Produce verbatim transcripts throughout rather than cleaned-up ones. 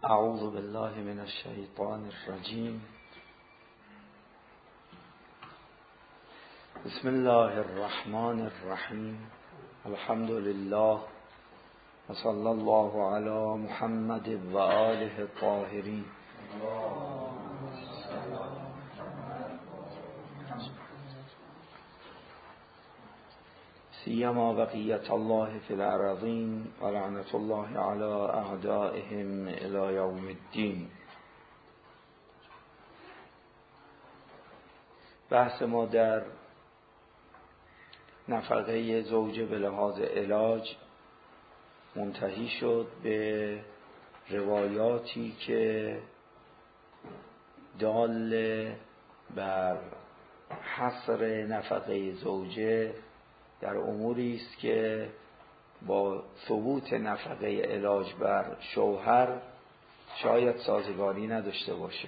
اعوذ بالله من الشیطان الرجیم. بسم الله الرحمن الرحیم. الحمد لله و صلی الله علی محمد و آله الطاهرین. سیما بقیت الله فی الارضین و لعنت الله علی اعدائهم الی یوم الدین. بحث ما در نفقه زوجه به لحاظ علاج منتهی شد به روایاتی که دال بر حصر نفقه زوجه در اموری است که با ثبوت نفقه علاج بر شوهر شاید سازگاری نداشته باشه.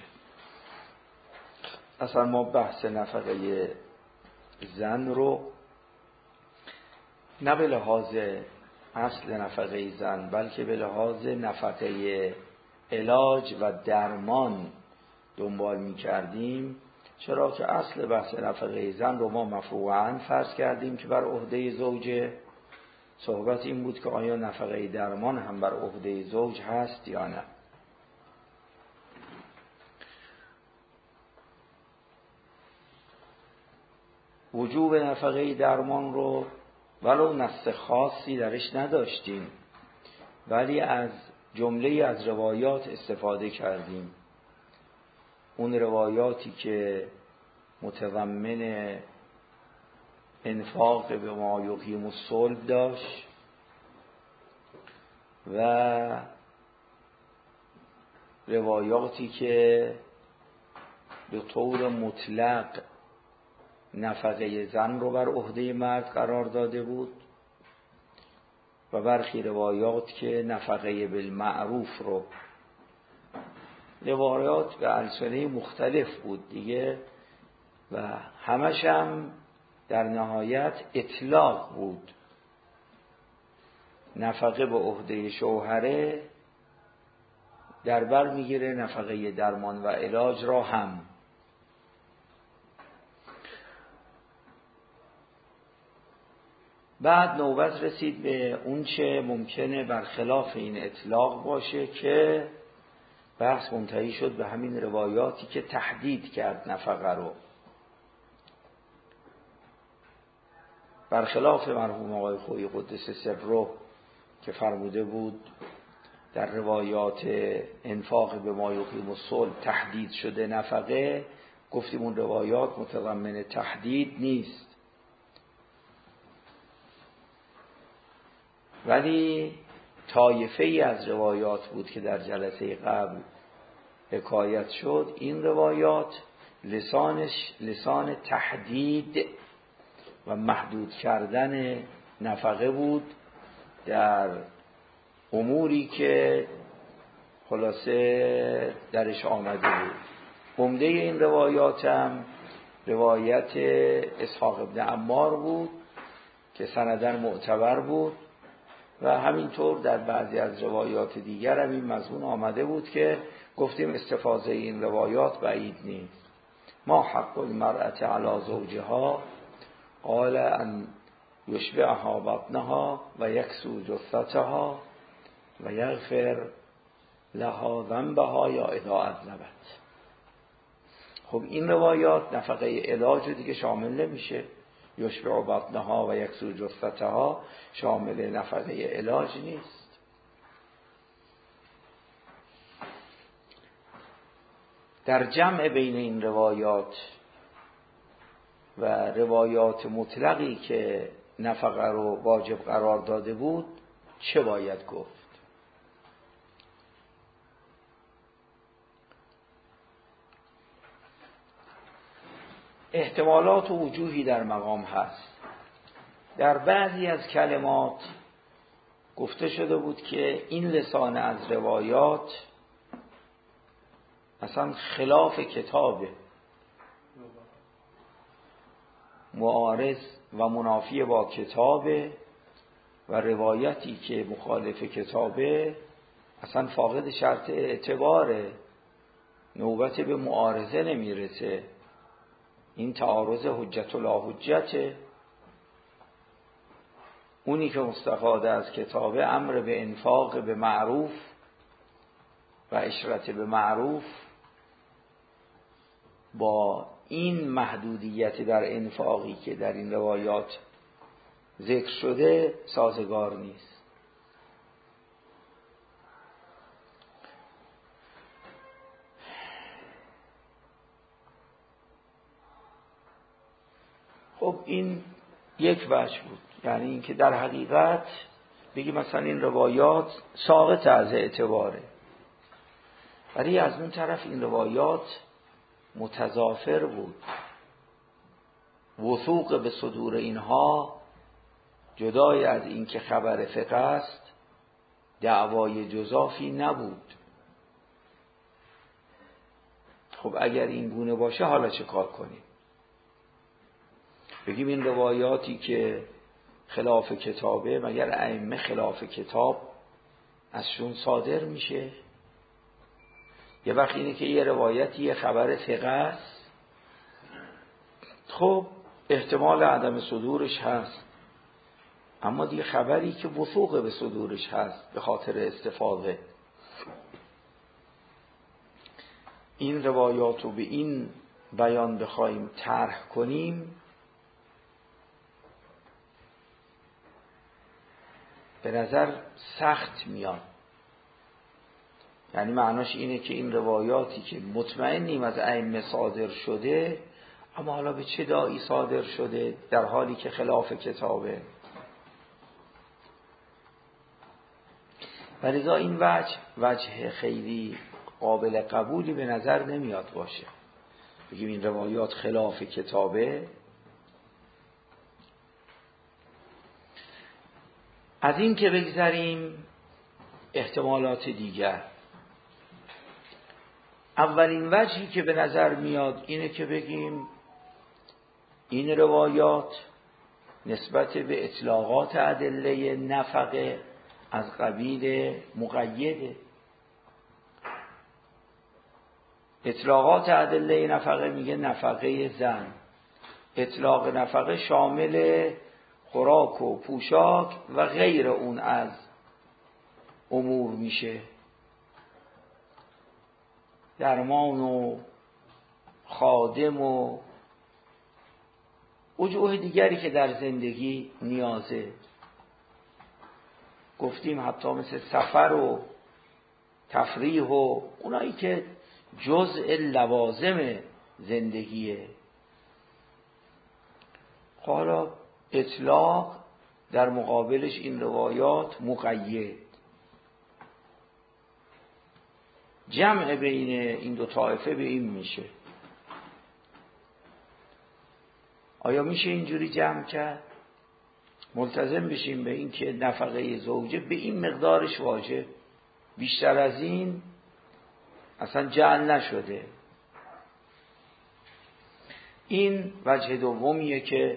اصلا ما بحث نفقه زن رو نه به لحاظ اصل نفقه زن بلکه به لحاظ نفقه علاج و درمان دنبال می کردیم، چرا که اصل بحث نفقه زن رو ما مفروعاً فرض کردیم که بر عهده زوجه. صحبت این بود که آیا نفقه درمان هم بر عهده زوج هست یا نه. وجوب نفقه درمان رو ولو نص خاصی درش نداشتیم ولی از جمله از روایات استفاده کردیم. اون روایاتی که متضمن انفاق به ما یقیم الصلب داشت و روایاتی که به طور مطلق نفقه زن رو بر عهده مرد قرار داده بود و برخی روایات که نفقه بالمعروف رو. روایات به السنه مختلف بود دیگه و همش هم در نهایت اطلاق بود. نفقه به عهده شوهره در بر میگیره نفقه درمان و علاج را هم. بعد نوبت رسید به اون چه ممکنه برخلاف این اطلاق باشه که بحث منتهی شد به همین روایاتی که تحدید کرد نفقه رو. برخلاف مرحوم آقای خویی قدس سره که فرموده بود در روایات انفاق به ما یقیم الصلب تحدید شده نفقه، گفتیم اون روایات متضمن تحدید نیست، ولی طایفه ای از روایات بود که در جلسه قبل حکایت شد. این روایات لسانش لسان تحدید و محدود کردن نفقه بود در اموری که خلاصه درش آمده بود. عمده این روایات هم روایت اسحاق ابن عمار بود که سنداً معتبر بود و همینطور در بعضی از روایات دیگر هم این مضمون آمده بود که گفتیم استفاضه این روایات بعید نیست. ما حق المرأة علی زوجها قال ان یشبعها بطنها و یکسو جثتها و یغفر لها ذنبها یا اذا اذنبت. خب این روایات نفقه علاج دیگه شامل نمیشه. یشبع بطنها و یکسو جثتها شامل نفقه علاج نیست. در جمع بین این روایات و روایات مطلقی که نفقه رو واجب قرار داده بود چه باید گفت؟ احتمالات و وجوهی در مقام هست. در بعضی از کلمات گفته شده بود که این لسان از روایات اصلا خلاف کتابه، معارض و منافی با کتابه و روایتی که مخالف کتابه اصلا فاقد شرط اعتباره، نوبت به معارضه نمیرسه. این تعارض حجت و لا حجته. اونی که مستفاده از کتابه امر به انفاق به معروف و عشرت به معروف با این محدودیت در انفاقی که در این روایات ذکر شده سازگار نیست. خب این یک وجه بود، یعنی اینکه در حقیقت بگی مثلا این روایات ساقط از اعتباره، ولی از اون طرف این روایات متضافر بود. وثوق به صدور اینها جدای از این که خبر فقه است دعوای جزافی نبود. خب اگر این گونه باشه حالا چه کار کنیم؟ بگیم این روایاتی که خلاف کتابه، مگر ائمه خلاف کتاب ازشون صادر میشه؟ یه وقت اینه که یه روایتی یه خبر ثقه است، خب احتمال عدم صدورش هست، اما دیگه خبری که وثوق به صدورش هست به خاطر استفاده، این روایات رو به این بیان بخوایم طرح کنیم به نظر سخت میاد. یعنی معناش اینه که این روایاتی که مطمئنیم از ائمه صادر شده، اما حالا به چه داعی صادر شده در حالی که خلاف کتابه. ولذا این وجه وجه خیلی قابل قبولی به نظر نمیاد باشه. بگیم این روایات خلاف کتابه. از این که بگذریم احتمالات دیگر، اولین وجهی که به نظر میاد اینه که بگیم این روایات نسبت به اطلاقات ادله نفقه از قبیل مقیده. اطلاقات ادله نفقه میگه نفقه زن، اطلاق نفقه شامل خوراک و پوشاک و غیر اون از امور میشه، درمان و خادم و وجوه دیگری که در زندگی نیازه. گفتیم حتی مثل سفر و تفریح و اونایی که جزء لوازم زندگیه. حالا اطلاق در مقابلش این روایات مقید. جمع بین این دو طایفه به این میشه. آیا میشه اینجوری جمع کرد؟ ملتزم بشیم به این که نفقه زوجه به این مقدارش واجب، بیشتر از این اصلا جعل نشده. این وجه دومیه که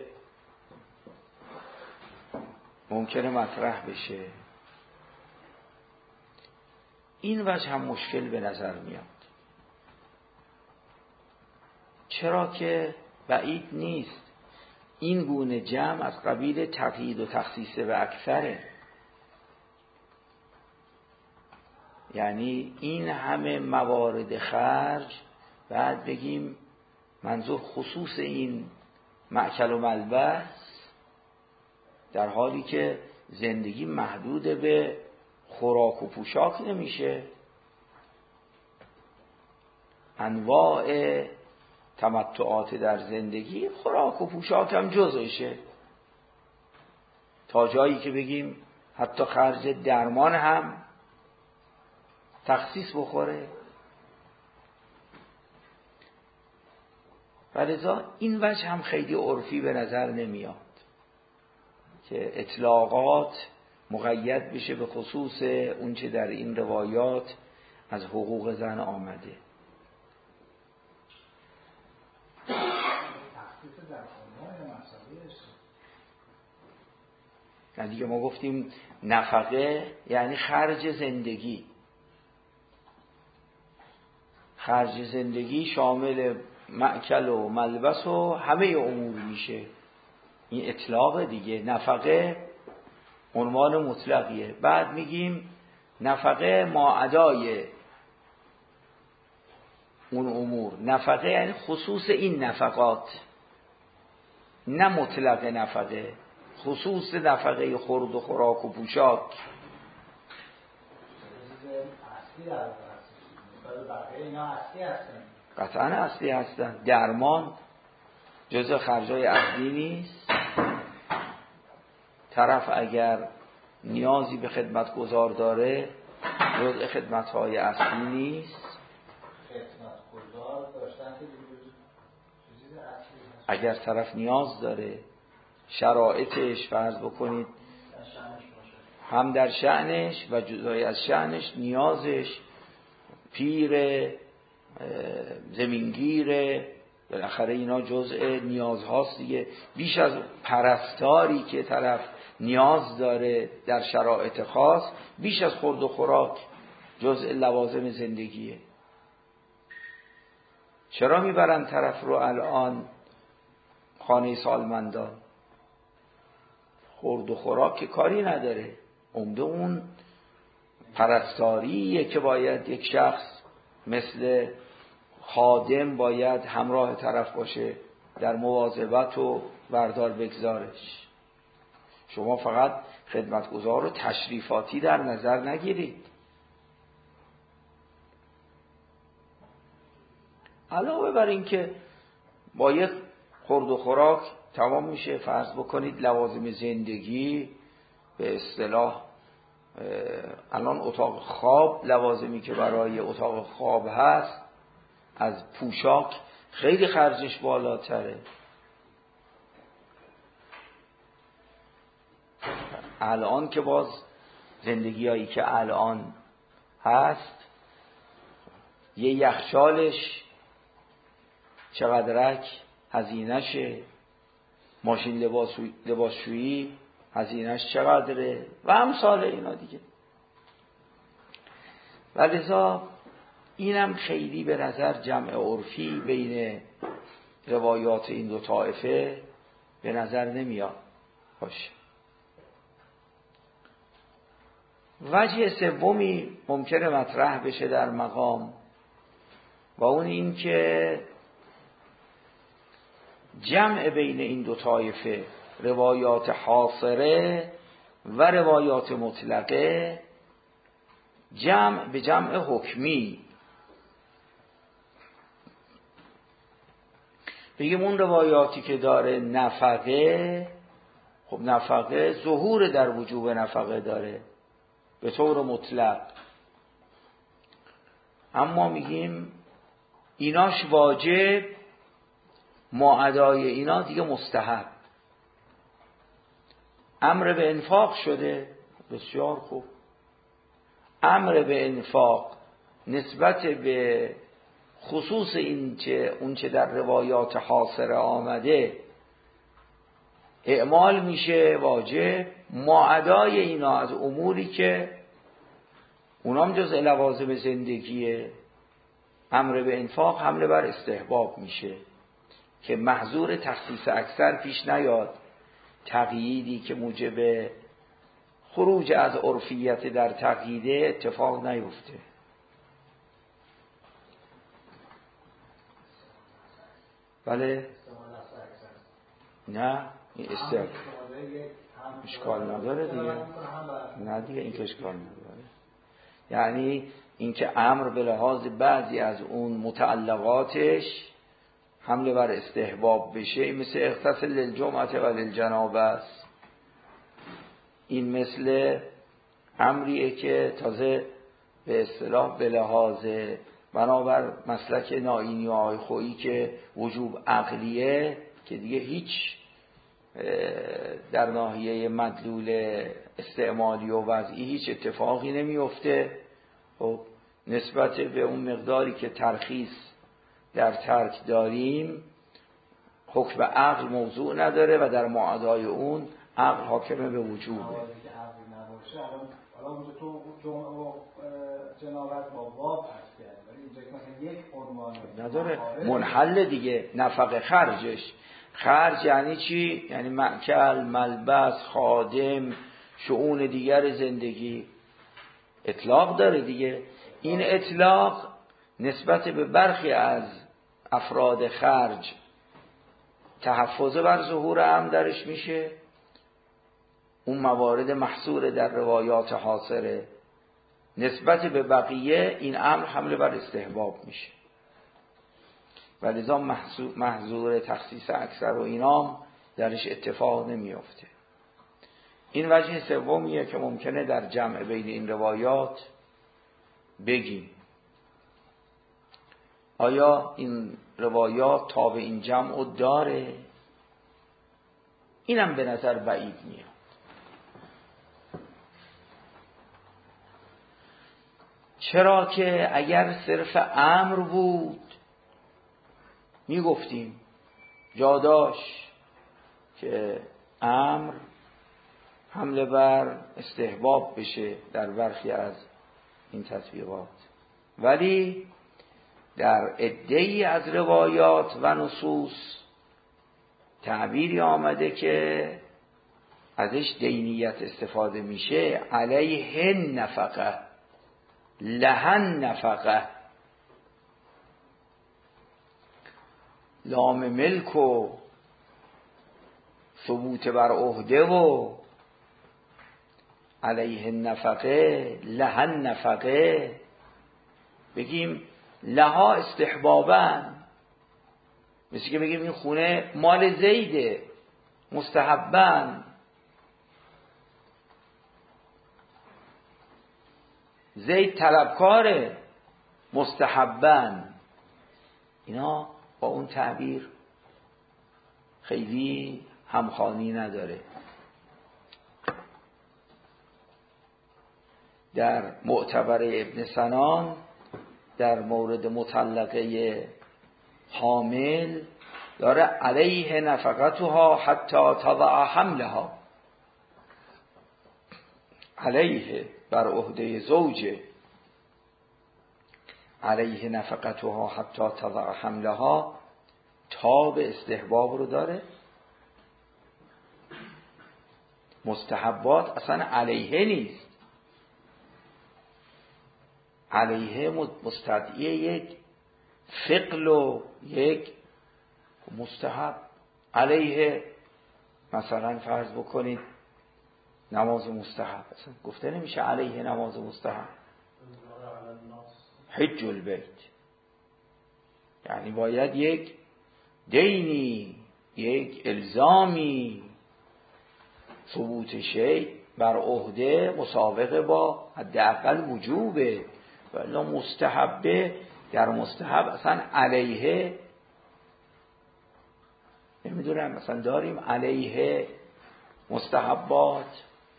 ممکنه مطرح بشه. این وجه هم مشکل به نظر میاد. چرا که بعید نیست این گونه جمع از قبیل تقیید و تخصیص و اکثره. یعنی این همه موارد خرج بعد بگیم منظور خصوص این مأکل و ملبس، در حالی که زندگی محدود به خوراک و پوشاک نمیشه. انواع تمتعات در زندگی خوراک و پوشاک هم جزشه، تا جایی که بگیم حتی خرج درمان هم تخصیص بخوره. ولذا این وجه هم خیلی عرفی به نظر نمیاد که اطلاقات مقید بشه به خصوص اونچه در این روایات از حقوق زن آمده. یعنی دیگه ما گفتیم نفقه یعنی خرج زندگی، خرج زندگی شامل مأکل و ملبس و همه امور میشه. این اطلاق دیگه. نفقه عنوان مطلقیه. بعد میگیم نفقه ما ادای اون امور. نفقه یعنی خصوص این نفقات، نه مطلق نفقه، خصوص نفقه خورد و خوراک و پوشاک. قطعا اصلی هستن. درمان جزء خرجای اصلی نیست. طرف اگر نیازی به خدمتگزار داره جزء خدمتهای اصلی نیست. خدمتگزار داشتن که اگر طرف نیاز داره، شرایطش فرض بکنید هم در شأنش و جدای از شأنش، نیازش پیر، زمینگیره، بالاخره اینا جزء نیازهاست دیگه. بیش از پرستاری که طرف نیاز داره در شرایط خاص، بیش از خورد و خوراک جزء لوازم زندگیه. چرا میبرن طرف رو الان خانه سالمندان؟ خورد و خوراک که کاری نداره، عمده اون پرستاریه که باید یک شخص مثل خادم باید همراه طرف باشه در مواظبت و بردار بگذارش. شما فقط خدمتگزار رو تشریفاتی در نظر نگیرید. علاوه بر این که با یک خورد و خوراک تمام میشه. فرض بکنید لوازم زندگی به اصطلاح الان اتاق خواب، لوازمی که برای اتاق خواب هست از پوشاک خیلی خرجش بالاتره. الان که باز زندگی هایی که الان هست، یه یخچالش چقدرک هزینهشه، ماشین لباسشویی هزینهش چقدره و امثال اینا دیگه. و لذا اینم خیلی به نظر جمع عرفی بین روایات این دو طایفه به نظر نمیاد باشه. وجه سومی ممکنه مطرح بشه در مقام و اون این که جمع بین این دو طایفه، روایات حاصره و روایات مطلقه، جمع به جمع حکمی. بگیم اون روایاتی که داره نفقه، خب نفقه ظهور در وجوب نفقه داره به طور مطلق، اما میگیم ایناش واجب، ما ادای اینا دیگه مستحب. امر به انفاق شده، بسیار خوب. امر به انفاق نسبت به خصوص این چه اون چه در روایات حاصره آمده اعمال میشه، واجب. ما ادای اینا از اموری که اونام جزء لوازم زندگیه، امر به انفاق حمله بر استحباب میشه که محظور تخصیص اکثر پیش نیاد، تقییدی که موجب خروج از عرفیت در تقییده اتفاق نیفته. بله؟ نه این استحباب اشکال نداره دیگه. نه دیگه این که اشکال نداره. یعنی اینکه امر به لحاظ بعضی از اون متعلقاتش حمله بر استحباب بشه، این مثل اغتسل للجمعه و للجنابه است. این مثل امریه که تازه به اصطلاح به لحاظ بنابر مسلک نائینی و آقای خویی که وجوب عقلیه، که دیگه هیچ در ناحیه مدلول استعمالی و وضعی هیچ اتفاقی نمیفته. خب نسبت به اون مقداری که ترخیص در ترک داریم، حکم عقل موضوع نداره و در معادای اون عقل حاکم به وجوبه. حالا اونجا تو جنابت با باب هست کرد، ولی اینجا که مثلا یک نداره، منحل دیگه. نفقه خرجش، خرج یعنی چی؟ یعنی مأکل، ملبس، خادم، شؤون دیگر زندگی. اطلاق داره دیگه. این اطلاق نسبت به برخی از افراد خرج تحفظ بر ظهور امر درش میشه، اون موارد محصور در روایات حاصره. نسبت به بقیه این امر حمله بر استحباب میشه و لذا محظور تخصیص اکثر و اینام درش اتفاق نمیافته. این وجه سومیه که ممکنه در جمع بین این روایات بگیم آیا این روایات تابع این جمع داره؟ اینم به نظر بعید میاد. چرا که اگر صرف امر بود میگفتیم جاداش که امر حمله بر استحباب بشه در برخی از این تطبیقات، ولی در عده‌ای از روایات و نصوص تعبیری آمده که ازش دینیت استفاده میشه، علیه نفقه، لهن نفقه، لام ملک و ثبوت بر عهده و علیه نفقه، لهن نفقه. بگیم لها استحبابن، مثل که بگیم این خونه مال زیده، مستحبن. زید طلبکاره، مستحبن. اینا با اون تعبیر خیلی همخوانی نداره. در معتبر ابن سنان در مورد مطلقه حامل داره علیه نفقتها حتی تضع حملها، علیه بر عهده زوجه، علیه نفقتها حتی تضع حملها، تا به استحباب رو داره. مستحبات اصلا علیه نیست، علیه مستدعی یک فقل و یک مستحب. علیه مثلا فرض بکنید نماز مستحب، اصلا گفته نمیشه علیه نماز مستحب. حج البیت، یعنی باید یک دینی، یک الزامی، ثبوت شیء بر عهده مسابقه با حداقل وجوبه، ولی مستحبه. در مستحب اصلا علیه نمیدونم، مثلا داریم علیه مستحبات،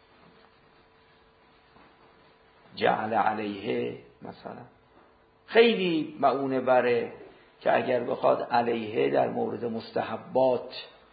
جعل علیه مثلا خیلی معونه بره که اگر بخواد علیه در مورد مستحبات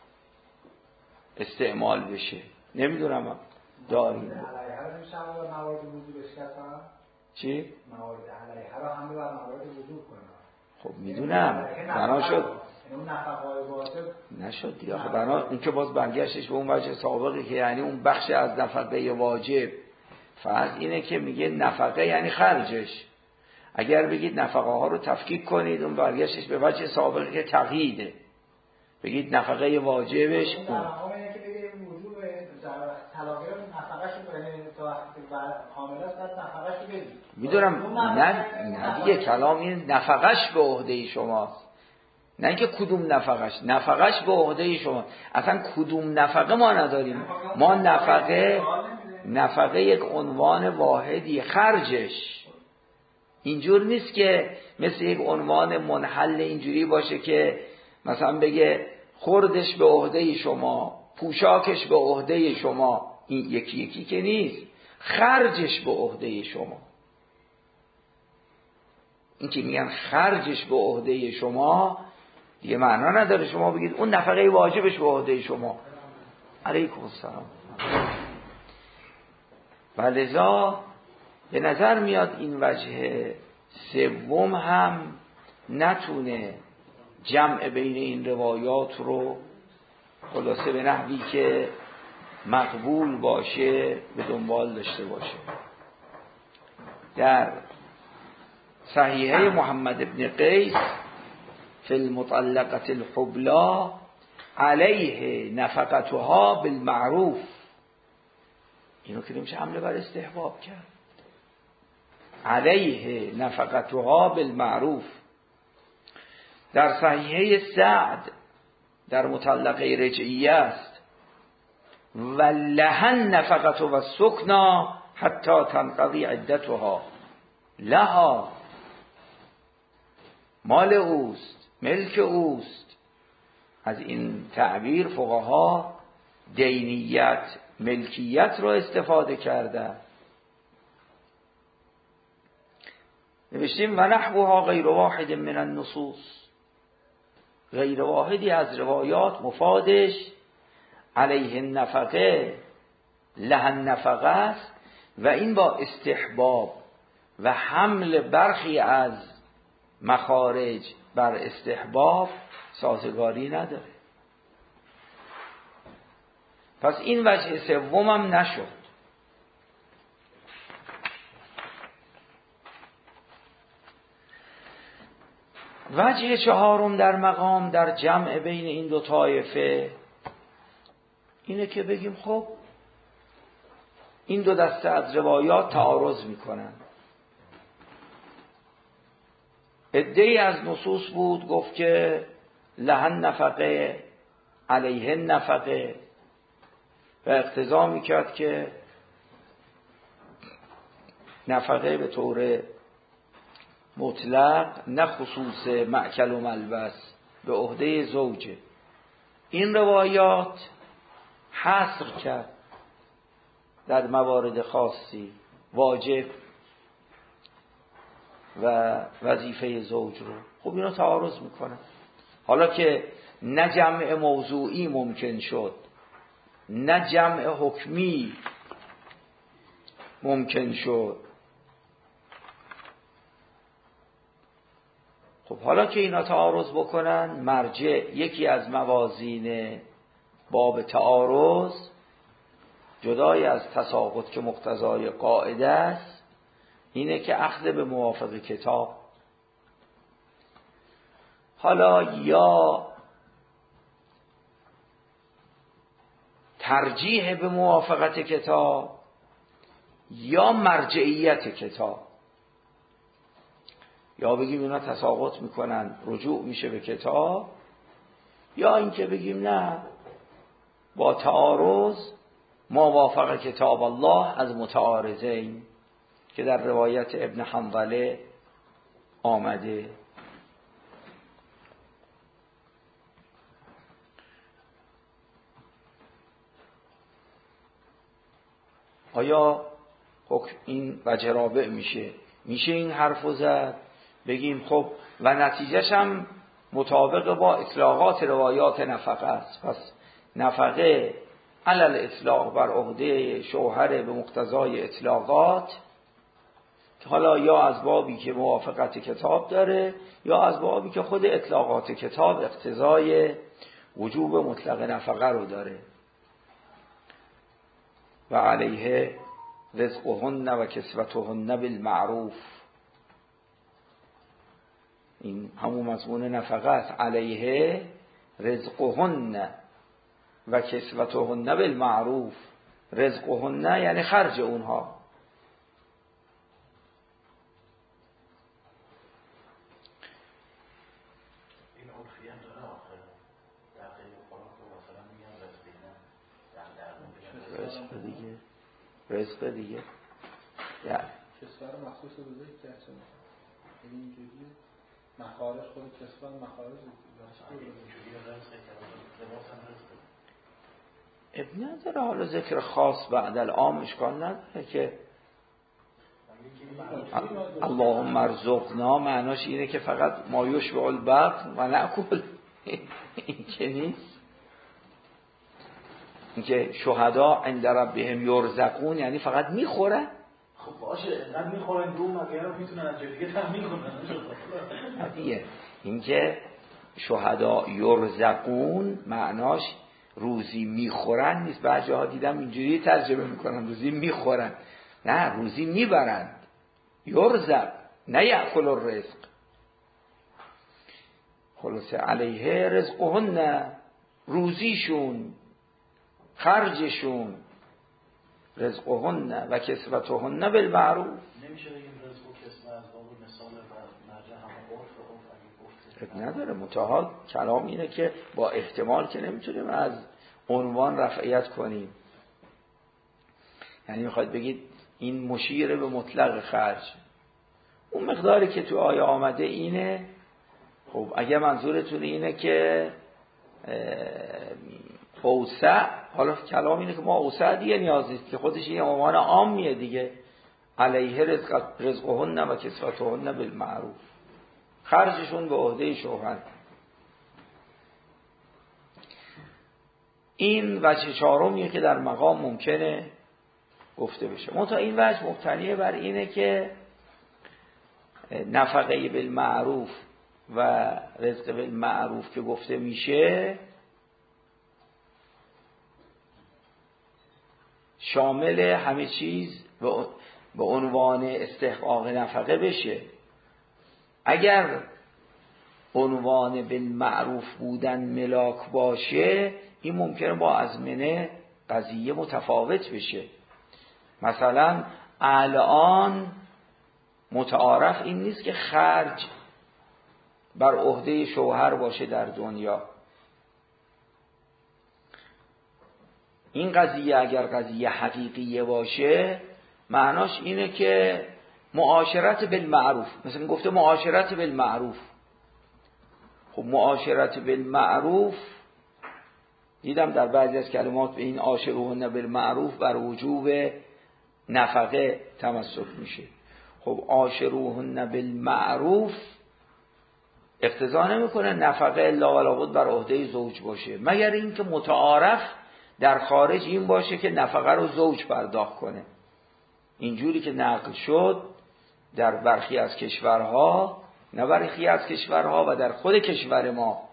استعمال بشه. نمیدونم داریم علیه رو میشه هم موارد وجوبش کردن؟ چی؟ موارد علیه رو هم بر موارد وجوب کنن. خب میدونم بنا شد اون نفقه‌های واجب نشد دیگه. خب بنا اون که باز برگشتش به اون وجه سابقی که یعنی اون بخش از نفقه واجب. فرض اینه که میگه نفقه یعنی خرجش. اگر بگید نفقه ها رو تفکیک کنید، اون برگشتش به وجه سابقی که تقییده. بگید نفقه واجبش اون اینه که بگیم وجوب طلاقی رو نفقه‌شو یعنی تا وقتی بعد حامله است بعد نفقه‌شو بدید. میدونم نه نه دیگه کلام این نفقهش به عهده شماست، نه اینکه کدوم نفقهش. نفقهش به عهده شما. اصلا کدوم نفقه ما نداریم. ما نفقه نفقه یک عنوان واحدی، خرجش. اینجور نیست که مثل یک عنوان منحل اینجوری باشه که مثلا بگه خوردش به عهده شما، پوشاکش به عهده شما. این یکی یکی که نیست، خرجش به عهده شما. این که میگن خرجش به عهده شما دیگه معنا نداره شما بگید اون نفقه واجبش به عهده شما. علیکم السلام. ولذا به نظر میاد این وجه سوم هم نتونه جمع بین این روایات رو خلاصه به نحوی که مقبول باشه به دنبال داشته باشه. در صحیحه محمد ابن قیس فی المطلقة الحبلا علیه نفقتها بالمعروف، اینو که نمیشه حمله بر استحباب کرد. علیه نفقتها بالمعروف. در صحیحه سعد در مطلقه رجعیه است و لهن نفقت و سکنا حتی تنقضی عدتها، لها مال اوست، ملک اوست. از این تعبیر فقها دینیت ملکیت رو استفاده کرده. نوشتیم و نحوها غیر واحد من النصوص، غیر واحدی از روایات مفادش علیه النفقه لها النفقه است و این با استحباب و حمل برخی از مخارج بر استحباب سازگاری نداره. پس این وجه سومم نشد. وجه چهارم در مقام در جمع بین این دو طایفه اینه که بگیم خب این دو دسته از روایات تعارض میکنن. عده‌ای از نصوص بود گفت که لهن نفقه علیه نفقه و اقتضا میکرد که نفقه به طور مطلق نه خصوص مأکل و ملبس به عهده زوجه. این روایات حصر کرد در موارد خاصی واجب و وظیفه زوج رو. خب اینا تعارض میکنه. حالا که نه جمع موضوعی ممکن شد نه جمع حکمی ممکن شد، خب حالا که اینا تعارض بکنن، مرجع یکی از موازین باب تعارض جدای از تساقط که مقتضای قاعده است اینه که اخذ به موافق کتاب. حالا یا ترجیح به موافقت کتاب یا مرجعیت کتاب، یا بگیم اینا تساقط میکنن رجوع میشه به کتاب، یا اینکه بگیم نه با تعارض ما وافق کتاب الله از متعارضین که در روایت ابن حنظله آمده. آیا حکم این وجه رابع میشه میشه این حرفو زد بگیم خب و نتیجهش هم مطابق با اطلاقات روایات نفقه است. پس نفقه علل اطلاق بر عهده شوهر به مقتضای اطلاقات، که حالا یا از بابی که موافقت کتاب داره یا از بابی که خود اطلاقات کتاب اقتضای وجوب مطلق نفقه رو داره. و علیه رزقهن و کسوتهن بالمعروف، این همون مضمون نفقه است. علیه رزقهن و کسوتهن بالمعروف. رزقهن یعنی خرج اونها. این عرفی هم داره آخر در غیر قرآن که مثلا میگن رزق دیگه رزق دیگه یا کسوه رو مخصوص به ذکر کرد چه این اینجوریه مخارج خود کسوه مخارج ابن نداره. حالا ذکر خاص بعد العام اشکال نداره که اللهم ارزقنا معناش اینه که فقط ما یشبع البطن و نأکل. این که نیست. این که شهدا عند ربهم یرزقون یعنی فقط میخورن. خب باشه اینقدر میخورن دو مگه رو میتونن از جای دیگه تامین کنن. دیگه اینکه شهدا یرزقون معناش روزی میخورن نیست. بعضی ها دیدم اینجوری ترجمه میکنن روزی میخورن، نه روزی میبرند. یرزق نه یأکل الرزق. خلاصه علیه رزقهن، روزیشون، خرجشون، رزقهن و کسوتهن بالمعروف. نمیشه بگیم رزق و کسوت از باب مثال و مرجع همه عرف و عرف اگه گفته نداره. متعال کلام اینه که با احتمال که نمیتونیم از عنوان رفعیت کنیم. یعنی میخواید بگید این مشیر به مطلق خرج، اون مقداری که تو آیه آمده اینه. خب اگه منظورتون اینه که اوسع، حالا کلام اینه که ما اوسع دیگه نیاز نیست که خودش یه عنوان عامیه دیگه. علیه رزق رزقهن و کسوتهن بالمعروف، خرجشون به عهده شوهر. این وجه چهارمیه که در مقام ممکنه گفته بشه. منتها این وجه مبتنی بر اینه که نفقه بالمعروف و رزق بالمعروف که گفته میشه شامل همه چیز به عنوان استحقاق نفقه بشه. اگر عنوان بالمعروف بودن ملاک باشه، این ممکنه با ازمنه قضیه متفاوت بشه. مثلا الان متعارف این نیست که خرج بر عهده شوهر باشه در دنیا. این قضیه اگر قضیه حقیقیه باشه معناش اینه که معاشرت بالمعروف، مثلا گفته معاشرت بالمعروف. خب معاشرت بالمعروف دیدم در بعضی از کلمات به این عاشروهن بالمعروف بر وجوب نفقه تمسک میشه. خب عاشروهن بالمعروف اقتضا نمیکنه نفقه الا ولا بد بر عهده زوج باشه، مگر اینکه متعارف در خارج این باشه که نفقه رو زوج پرداخت کنه. اینجوری که نقل شد در برخی از کشورها، نه برخی از کشورها و در خود کشور ما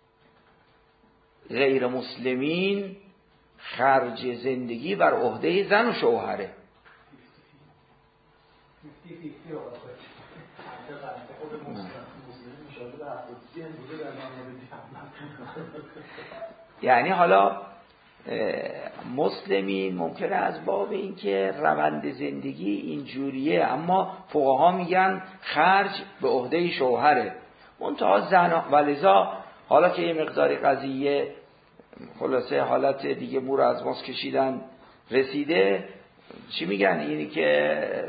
غیر مسلمین خرج زندگی بر عهده زن و شوهره. یعنی حالا مسلمین ممکنه از باب این که روند زندگی اینجوریه، اما فقها میگن خرج به عهده شوهره. منتها زن و لذا حالا که یه مقداری قضیه خلاصه حالت دیگه مور از ماس کشیدن رسیده، چی میگن؟ اینی که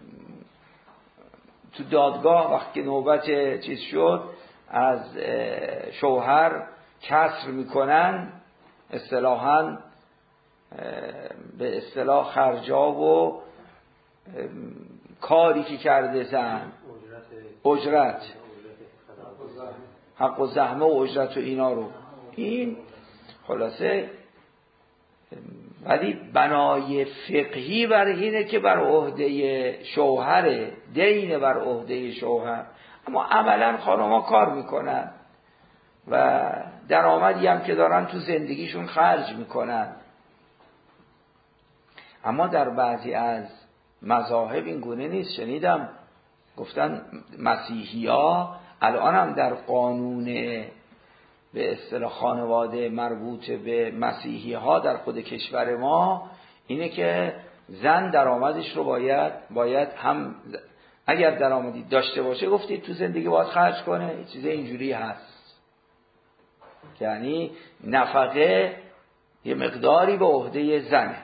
تو دادگاه وقتی که نوبت چیز شد از شوهر کسر میکنن، اصطلاحاً به اصطلاح خرجا و کاری که کرده زن، اجرت، حق و زحمه و اجرت و اینا رو، این خلاصه ولی بنای فقهی بر اینه که بر عهده شوهر، دین بر عهده شوهر، اما عملا خانم‌ها کار میکنن و درآمدی هم که دارن تو زندگیشون خرج میکنن. اما در بعضی از مذاهب این گونه نیست. شنیدم گفتن مسیحی ها الان هم در قانون به اصطلاح خانواده مربوط به مسیحی ها در خود کشور ما اینه که زن درآمدش رو باید باید هم اگر درآمدی داشته باشه گفتید تو زندگی باید خرج کنه. چیز اینجوری هست، یعنی نفقه یه مقداری به عهده زنه.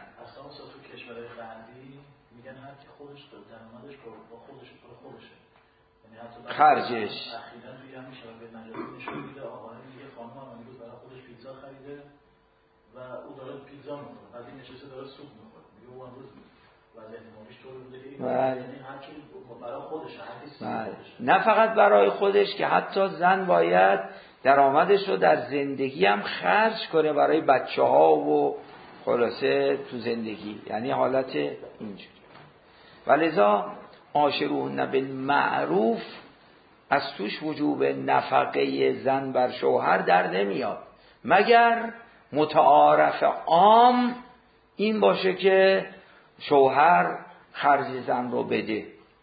خرجش اخیراً توی همین شبکه مجازی نشون میده آقا میگه خانم هم امروز برای خودش پیتزا خریده و او داره پیتزا میخوره، بعد این نشسته داره سوپ میخوره، میگه او امروز وضعیت مالیش طور بوده که یعنی هر کی برای خودشه، هر کی نه فقط برای خودش که حتی زن باید درآمدش رو در زندگی هم خرج کنه برای بچه‌ها و خلاصه تو زندگی، یعنی حالت اینجوری. ولذا عاشروهن بالمعروف از توش وجوب نفقه زن بر شوهر در نمیاد، مگر متعارف عام این باشه که شوهر خرج زن رو بده.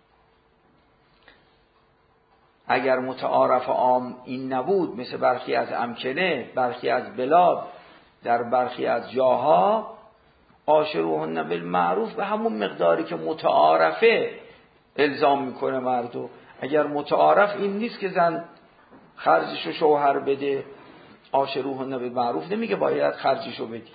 اگر متعارف عام این نبود، مثل برخی از امکنه، برخی از بلاد، در برخی از جاها عاشروهن بالمعروف به همون مقداری که متعارفه الزام میکنه مردو. اگر متعارف این نیست که زن خرجشو شوهر بده، عاشروهن بالمعروف نمیگه باید خرجشو بدی.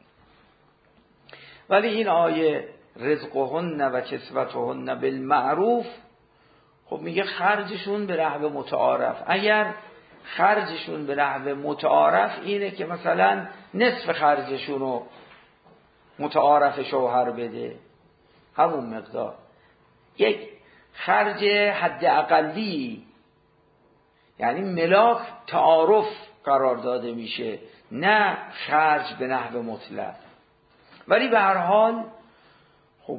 ولی این آیه رزقهن و کسوتهن بالمعروف خب میگه خرجشون به نحو متعارف. اگر خرجشون به نحو متعارف اینه که مثلا نصف خرجشون رو متعارف شوهر بده، همون مقدار، یک خرج حد اقلی، یعنی ملاک تعارف قرار داده میشه، نه خرج به نحو مطلق. ولی به هر حال خب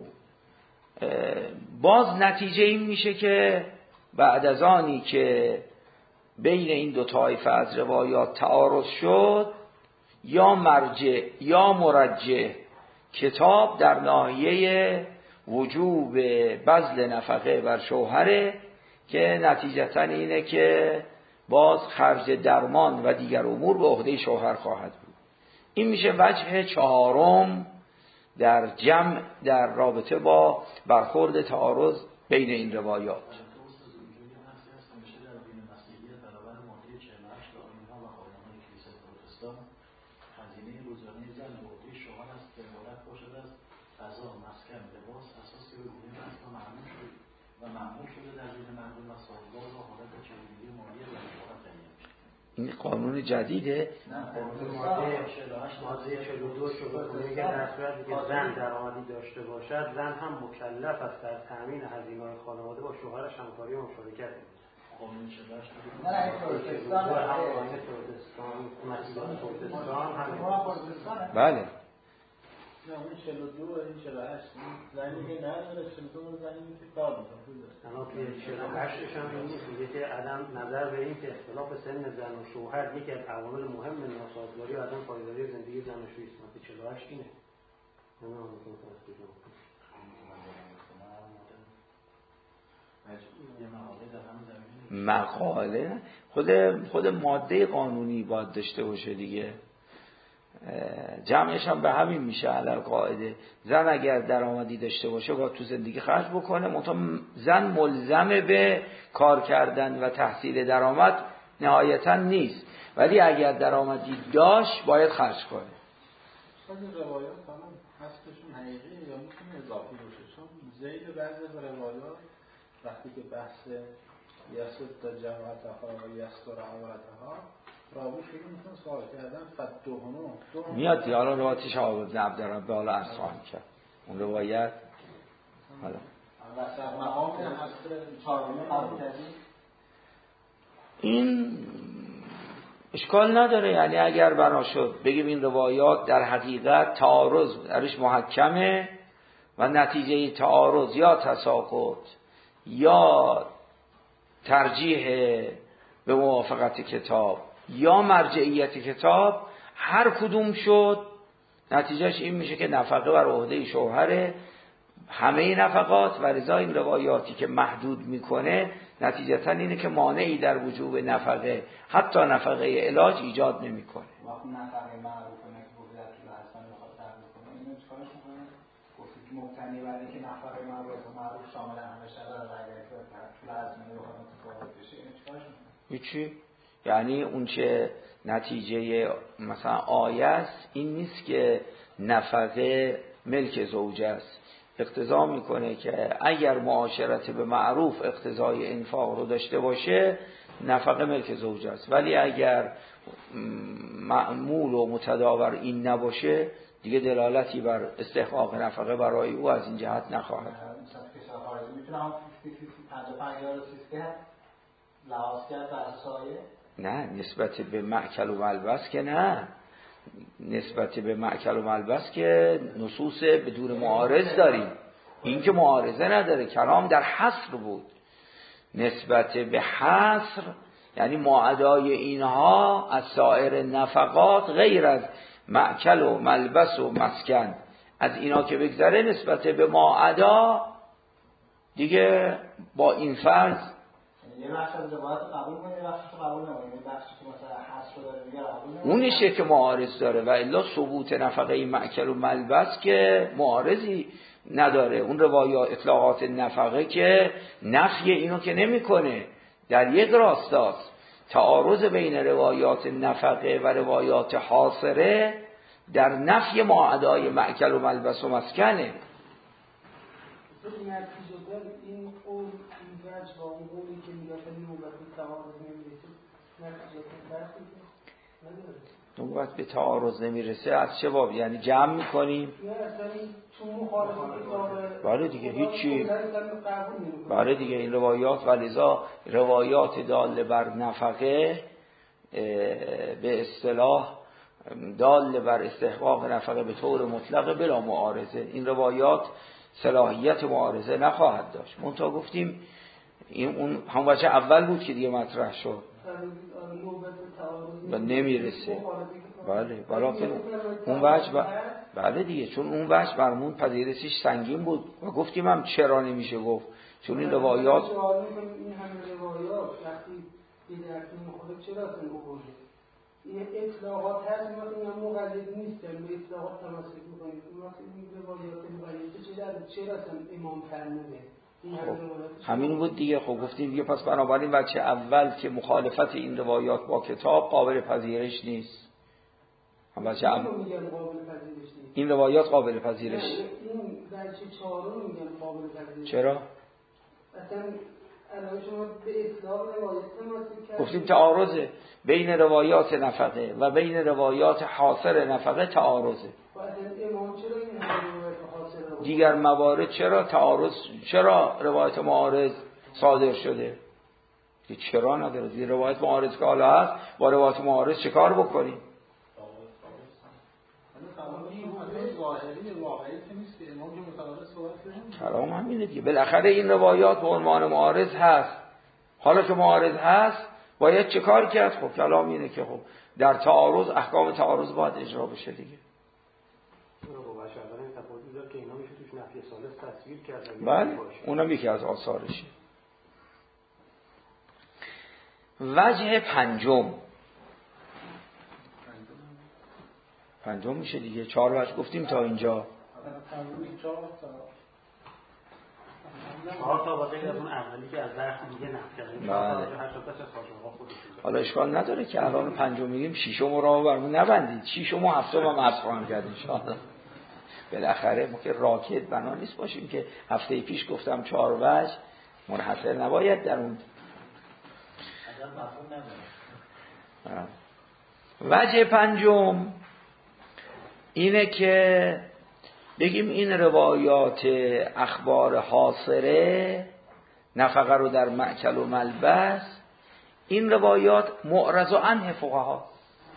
باز نتیجه این میشه که بعد از آنی که بین این دو طایفه از روایات تعارض شد، یا مرجع یا مرجع کتاب در ناحیه وجوب بذل نفقه بر شوهره، که نتیجتا اینه که باز خرج درمان و دیگر امور به عهده شوهر خواهد بود. این میشه وجه چهارم در جمع در رابطه با برخورد تعارض بین این روایات. این قانون جدیده؟ نه، ماده چهل و دو شروع میگه در صورتی که زن درآمدی داشته باشد، زن هم مکلف است در تامین هزینه‌های خانواده با شوهرش همکاری و مشارکت کنه. قانون چهل و هشت نه این پروتستان قانون پروتستان مسیحیان پروتستان همین. بله. نه اون چهل و دو این چهل و هشت زنی که نداره، چهل و دو زنی که کار میکنه. اما توی چهل و هشتش هم این نیست، میگه که عدم نظر به این که اختلاف سن زن و شوهر یکی از عوامل مهم ناسازگاری و عدم پایداری زندگی زن و شوهر است. چهل و هشت اینه. نه نه میتونم تصدیق کنم. مقاله خود خود ماده قانونی باید داشته باشه دیگه. جمعش هم به همین میشه علل قاعده. زن اگر درآمدی داشته باشه باید تو زندگی خرج بکنه، منتها زن ملزم به کار کردن و تحصیل درآمد نهایتا نیست، ولی اگر درآمدی داشت باید خرج کنه. این روایات همون هستشون حقیقیه یا میتونه اضافی باشه؟ چون زید بعضی روایات وقتی که بحث یسد جمعتها و یستر عورتها راوی شروع میکنه سوال کردن فتوهنو میاد دیگه. حالا روایت شهاب بن عبدالرب حالا عرض خواهم کرد اون روایت. حالا این اشکال نداره، یعنی اگر بنا شد بگیم این روایات در حقیقت تعارض درش محکمه و نتیجه تعارض یا تساقط یا ترجیح به موافقت کتاب یا مرجعیت کتاب، هر کدوم شد نتیجهش این میشه که نفقه بر عهده شوهره، همه نفقات، و لذا این روایاتی که محدود میکنه نتیجتا اینه که مانعی در وجوب نفقه حتی نفقه علاج ایجاد نمیکنه. وقتی نفقه معروفه که بوده طول حتما بخواد تر بکنه اینو چکارش میکنه؟ گفتی که مبتنی بر اینکه نفقه معروف و معروف شامل همه شده و اگر طول حتما بخواد متفاوت بشه اینو چکارش میکنه؟ هیچی. یعنی اون چه نتیجه مثلا آیه است این نیست که نفقه ملک زوجه است، اقتضا میکنه که اگر معاشرت به معروف اقتضای انفاق رو داشته باشه نفقه ملک زوجه است، ولی اگر معمول و متداور این نباشه دیگه دلالتی بر استحقاق نفقه برای او از این جهت نخواهد. میتونم پنجاه پنجاه سیستم لحاظ کرد بر سایه؟ نه، نسبت به مأکل و ملبس که نه، نسبت به مأکل و ملبس که نصوص بدون معارض داریم، این که معارضه نداره، کلام در حصر بود. نسبت به حصر یعنی ماعدای اینها از سایر نفقات غیر از مأکل و ملبس و مسکن از اینا که بگذره نسبت به ماعدا دیگه با این فرض یه بخش از روایت قبول کنه، یه بخشش قبول نکنه، بخشی که مثلا حصر داره میگه قبول نکنه، اونشه که معارض داره و الا ثبوت نفقه مأکل و ملبس که معارضی نداره. اون روایات اطلاقات نفقه که نفی اینو که نمیکنه، در یک راستاست. تعارض بین روایات نفقه و روایات حاصره در نفی ماعدای مأکل و ملبس و مسکنه. این قول این وجه با اون قولی که میگه نوبت به تعارض نمیرسه نتیجه فرقی نداره. نوبت به تعارض نمیرسه از چه باب؟ یعنی جمع میکنیم؟ نه اصلا چون مخالفت داره. بله دیگه هیچی. بله دیگه این روایات و لذا روایات داله بر نفقه به اصطلاح داله بر استحقاق نفقه به طور مطلق بلا معارضه. این روایات صلاحیت معارضه نخواهد داشت. منتها گفتیم این اون هم وجه اول بود که دیگه مطرح شد و نمیرسه. بله بلکه اون وجه ب... بله دیگه چون اون وجه برمون پذیرشش سنگین بود و گفتیم هم چرا نمیشه گفت چون این روایات این همه روایات وقتی یه درکی مخالف چرا اصلا بگوشه این اطلاقات هست میگم مقلد نیستن به اطلاقات تمسک میکنید وقتی این روایات مقلده چرا چرا اصلا امام فرموده خب همین بود دیگه. خب گفتیم دیگه پس بنابراین بچه اول که مخالفت این روایات با کتاب قابل پذیرش نیست. هم بچه اول این روایات قابل پذیرش این بچه چهارم میگن قابل پذیرش. چرا؟ اصلا الان شما به اطلاق روایت تمسک کردید. گفتیم تعارضه بین روایات نفقه و بین روایات حاصر نفقه تعارضه. دیگر موارد چرا تعارض چرا روایت معارض صادر شده؟ که چرا نداره دیگه روایت معارض که حالا هست با روایت معارض چه کار بکنیم؟ کلام همینه دیگه. بالاخره این روایات به عنوان معارض هست. حالا که معارض هست باید چه کار کرد؟ خب کلام اینه که خب در تعارض احکام تعارض باید اجرا بشه دیگه. بله اونم یکی از آثارشه. وجه پنجم پنجم میشه دیگه. چهار وجه گفتیم تا اینجا. چهار تا واسه اون اولی که از درس دیگه نفته. بله. حالا اشکال نداره که الان پنجم میگیم ششم رو برامون نبندید. ششم و هفتم هم عرض خواهم کرد ان شاء الله. بالاخره ما که راکت بنا نیست باشیم که هفته پیش گفتم چهار وجه منحصر نباید در اون. وجه پنجم اینه که بگیم این روایات اخبار حاصره نفقه رو در مأکل و ملبس این روایات معرض عنه فقها،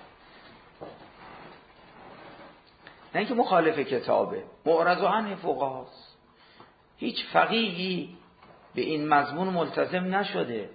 نه اینکه مخالف کتابه، معرض عنه فقهاست. هیچ فقیهی به این مضمون ملتزم نشده.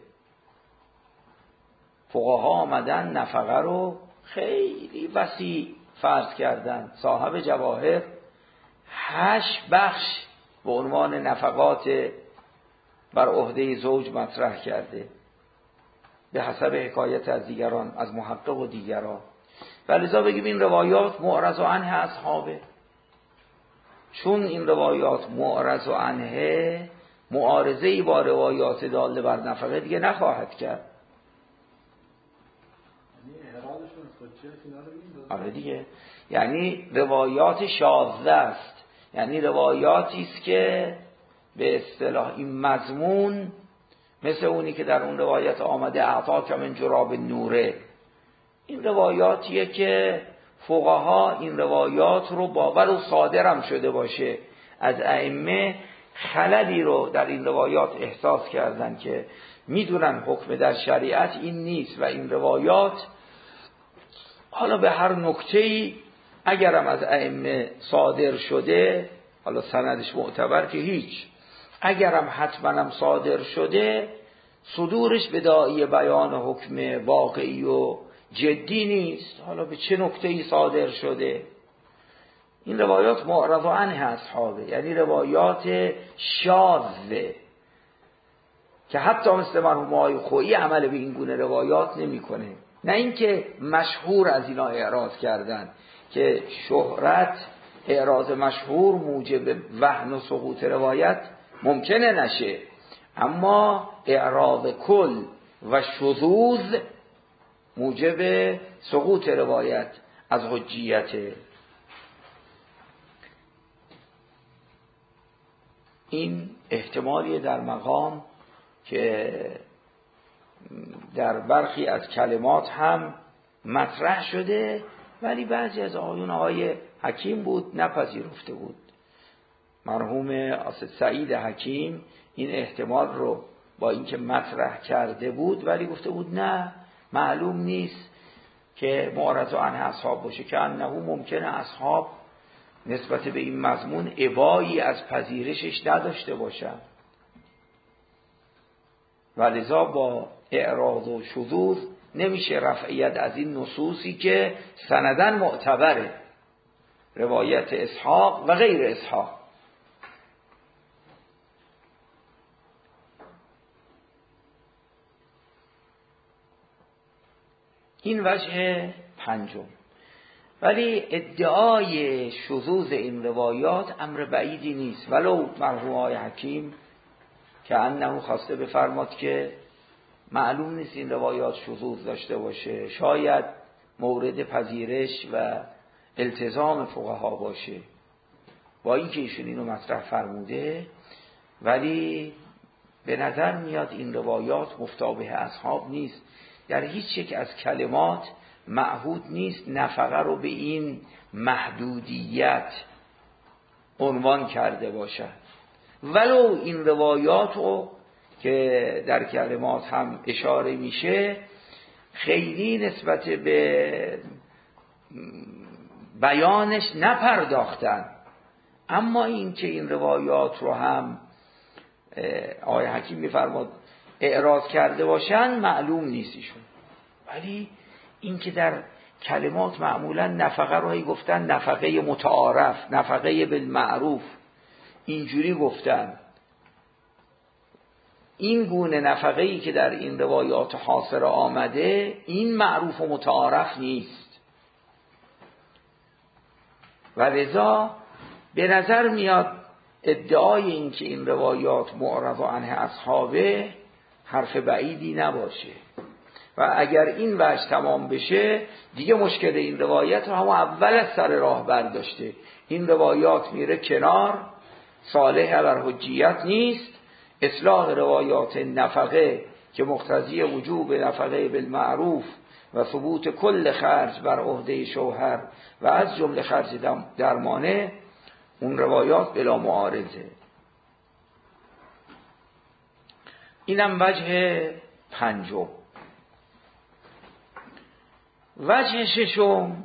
فقها آمدن نفقه رو خیلی وسیع فرض کردن. صاحب جواهر هشت بخش به عنوان نفقات بر عهده زوج مطرح کرده به حسب حکایت از دیگران، از محقق و دیگران. ولذا بگیم این روایات معرض عنه اصحابه. چون این روایات معرض عنه معارضه‌ای با روایات داله بر نفقه دیگه نخواهد کرد. آره دیگه، یعنی روایات شاذ است، یعنی روایاتی است که به اصطلاح این مضمون مثل اونی که در اون روایت آمده اعطاک من جراب نوره، این روایاتیه که فقها این روایات رو باور و صادرم شده باشه از ائمه خللی رو در این روایات احساس کردن که میدونن حکم در شریعت این نیست و این روایات حالا به هر نکته‌ای اگرم از ائمه صادر شده، حالا سندش معتبر که هیچ، اگرم حتماً صادر شده صدورش به داعی بیان حکم واقعی و جدی نیست. حالا به چه نکته‌ای صادر شده؟ این روایات معرض عنه اصحابه، یعنی روایات شاذه که حتی مثل مرحوم آقای خویی عمل به این گونه روایات نمی‌کنه. نه اینکه مشهور از اینا اعراض کردن که شهرت اعراض مشهور موجب وهن و سقوط روایت ممکنه نشه، اما اعراض کل و شذوذ موجب سقوط روایت از حجیته. این احتمالی در مقام که در برخی از کلمات هم مطرح شده، ولی بعضی از آقایون آقای حکیم بود نپذیرفته بود. مرحوم اسد سعید حکیم این احتمال رو با اینکه مطرح کرده بود ولی گفته بود نه، معلوم نیست که معرض عنه اصحاب باشه، که انه ممکنه اصحاب نسبت به این مضمون ابایی از پذیرشش نداشته باشن، ولذا با اعراض و شذوذ نمیشه رفعیت از این نصوصی که سندن معتبره، روایت اسحاق و غیر اسحاق. این وجه پنجم. ولی ادعای شذوذ این روایات امر بعیدی نیست، ولو مرحوم آقای حکیم که انه خواسته بفرماد که معلوم نیست این روایات شذوذ داشته باشه، شاید مورد پذیرش و التزام فقها باشه، با اینکه ایشون اینو مطرح فرموده، ولی به نظر میاد این روایات مفتابه اصحاب نیست. در هیچ یک از کلمات معهود نیست نفقه رو به این محدودیت عنوان کرده باشد، ولو این روایات رو که در کلمات هم اشاره میشه خیلی نسبت به بیانش نپرداختن، اما این که این روایات رو هم آقای حکیم میفرماد اعراض کرده باشن معلوم نیست ایشون. ولی این که در کلمات معمولا نفقه رو هی گفتن نفقه متعارف، نفقه بالمعروف، اینجوری گفتن، این گونه نفقه‌ای که در این روایات حاصره آمده این معروف و متعارف نیست، و لذا به نظر میاد ادعای این که این روایات معرض عنه اصحابه حرف بعیدی نباشه، و اگر این وجه تمام بشه دیگه مشکل این روایت رو همون اول از سر راه برداشته، این روایات میره کنار، صالح بر حجیت نیست. اصلاح روایات نفقه که مقتضی وجوب نفقه بالمعروف و ثبوت کل خرج بر عهده شوهر و از جمله خرج درمانه، اون روایات بلا معارضه. اینم وجه پنجم. وجه ششم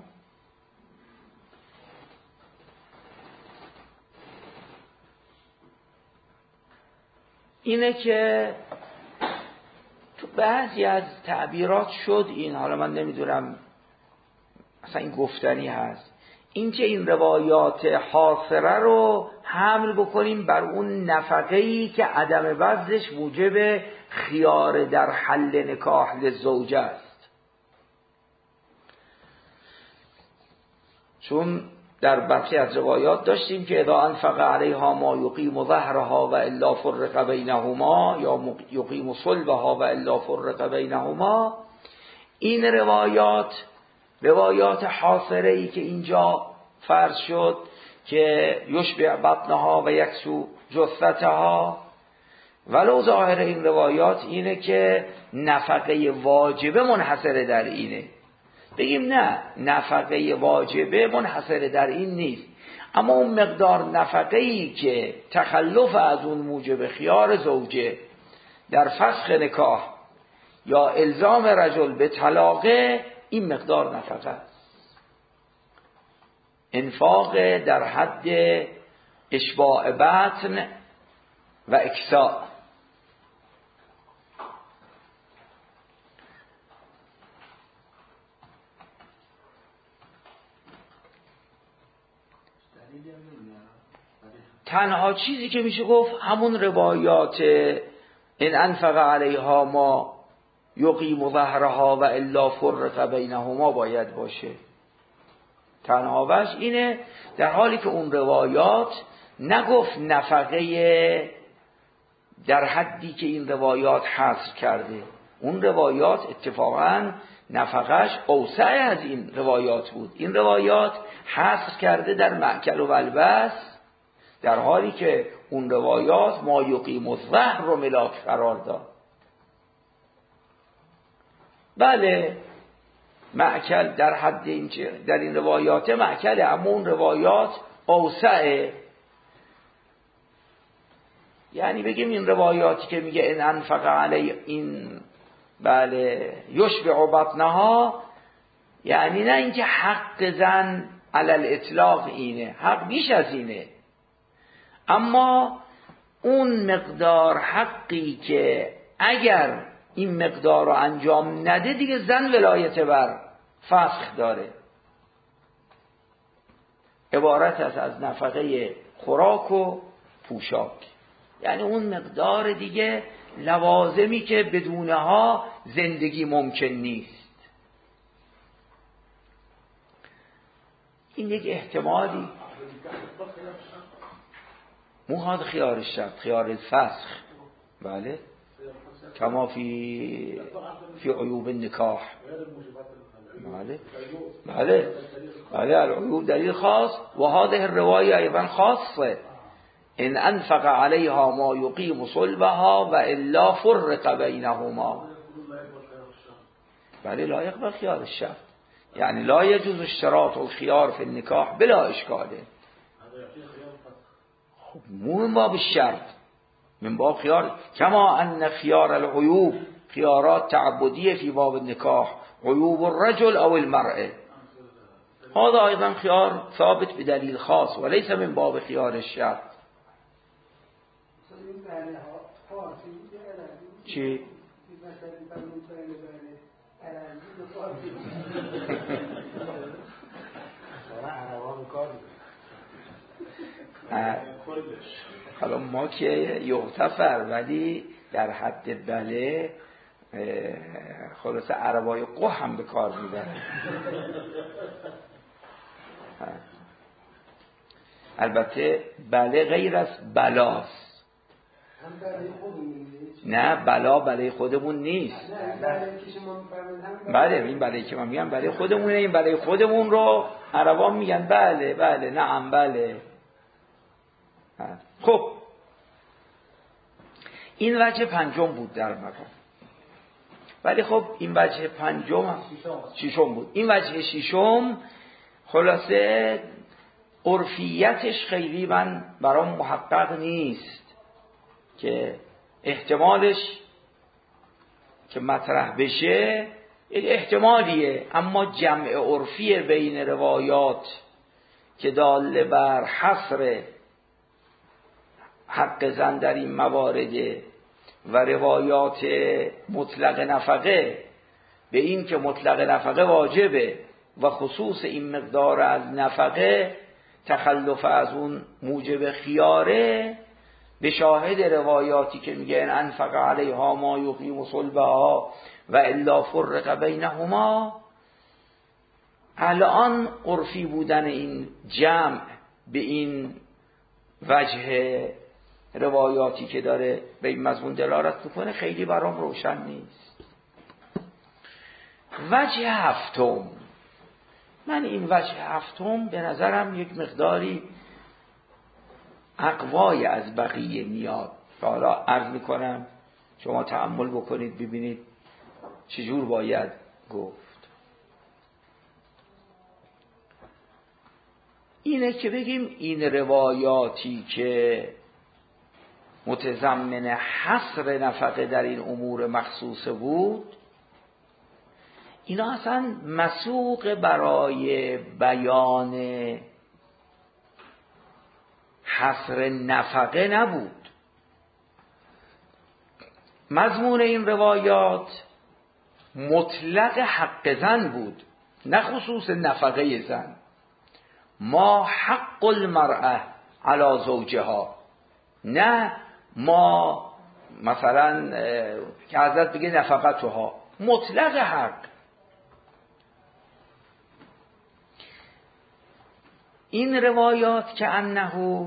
اینه که تو بعضی از تعبیرات شد این، حالا من نمیدونم اصلا این گفتنی هست، این که این روایات حاصره رو حمل بکنیم بر اون نفقه‌ای که عدم بذلش موجب خیار در حل نکاح للزوجه است. چون در برخی از روایات داشتیم که اذا انفق علیها ما یقیم ظهرها و الا فرق بینهما، یا یقیم صلبها و الا فرق بینهما. این روایات روایات حاصره ای که اینجا فرض شد که یشبع بطنها و یکسو جثتها، ولو ظاهر این روایات اینه که نفقه واجبه منحصره در اینه، بگیم نه، نفقه واجبه منحصره در این نیست، اما اون مقدار نفقه‌ای که تخلف از اون موجب خیار زوجه در فسخ نکاح یا الزام رجل به طلاقه، این مقدار نفقه است. انفاق در حد اشباع بطن و اکساء. تنها چیزی که میشه گفت همون روایات ان انفق علیها ما یقیم ظهرها و الا فرق بینهما باید باشه. تنها وجه اینه، در حالی که اون روایات نگفت نفقه در حدی که این روایات حصر کرده. اون روایات اتفاقا نفقش اوسع از این روایات بود. این روایات حصر کرده در مأکل و ملبس، در حالی که اون روایات ما یقیم الظهر رو ملاک قرار داد. بله مأکل در حد این چه در این روایات مأکله، اما اون روایات اوسعه. یعنی بگیم این روایاتی که میگه ان انفق علی این بله یشبع بطنها، یعنی نه اینکه حق زن علی الاطلاق اینه، حق بیش از اینه، اما اون مقدار حقی که اگر این مقدار رو انجام نده دیگه زن ولایت بر فسخ داره. عبارت است از نفقه خوراک و پوشاک، یعنی اون مقدار دیگه لوازمی که بدونها زندگی ممکن نیست. این یک احتمالی موهاد خیار الشرط، خیار الفسخ، بله کما فی فی عیوب النکاح، بله بله بله العیوب دلیل خاص و هذه الروایه ایضا خاصه ان انفق علیها ما یقیم صلبها و الا فرق بینهما. بله لایق به خیار الشرط، یعنی لا یجوز اشتراط الخيار فی النکاح بلا اشکاله. خب مو من باب الشرط، من باب خيار، كما ان خيار العيوب خيارات تعبدية في باب النكاح عيوب الرجل او المرأة، هذا ايضا خيار ثابت بدليل خاص وليس من باب خيار الشرط. چی؟ حالا ما که یغتفر، ولی در حد بله خلاص عربای قو هم به کار میبرن. البته بله غیر از بلاست، نه بلا بله خودمون نیست. بله این بله که من میگم بله خودمونه، این بله خودمون رو عربان میگن بله بله نعم بله. خب این وجه پنجم بود در مقام، ولی خب این وجه پنجم ششم بود. این وجه ششم خلاصه عرفیتش خیلی من برام محقق نیست که احتمالش که مطرح بشه یک احتمالیه، اما جمع عرفی بین روایات که داله بر حصر حق زن در این موارد و روایات مطلق نفقه به این که مطلق نفقه واجبه و خصوص این مقدار از نفقه تخلف از اون موجب خیاره، به شاهد روایاتی که میگن انفق علیها ما یقیم صلبها و الا فرق بینهما، الان عرفی بودن این جمع به این وجه روایاتی که داره به این مضمون دلالت میکنه خیلی برام روشن نیست. وجه هفتم، من این وجه هفتم به نظرم یک مقداری اقوای از بقیه میاد. حالا عرض میکنم شما تأمل بکنید ببینید چجور باید گفت. اینه که بگیم این روایاتی که متضمن حصر نفقه در این امور مخصوصه بود، اینا اصلا مسوق برای بیان حصر نفقه نبود. مضمون این روایات مطلق حق زن بود، نه خصوص نفقه زن. ما حق المرأه علی زوجها، نه ما مثلا که حضرت بگه نفقتها، مطلق حق. این روایات که انه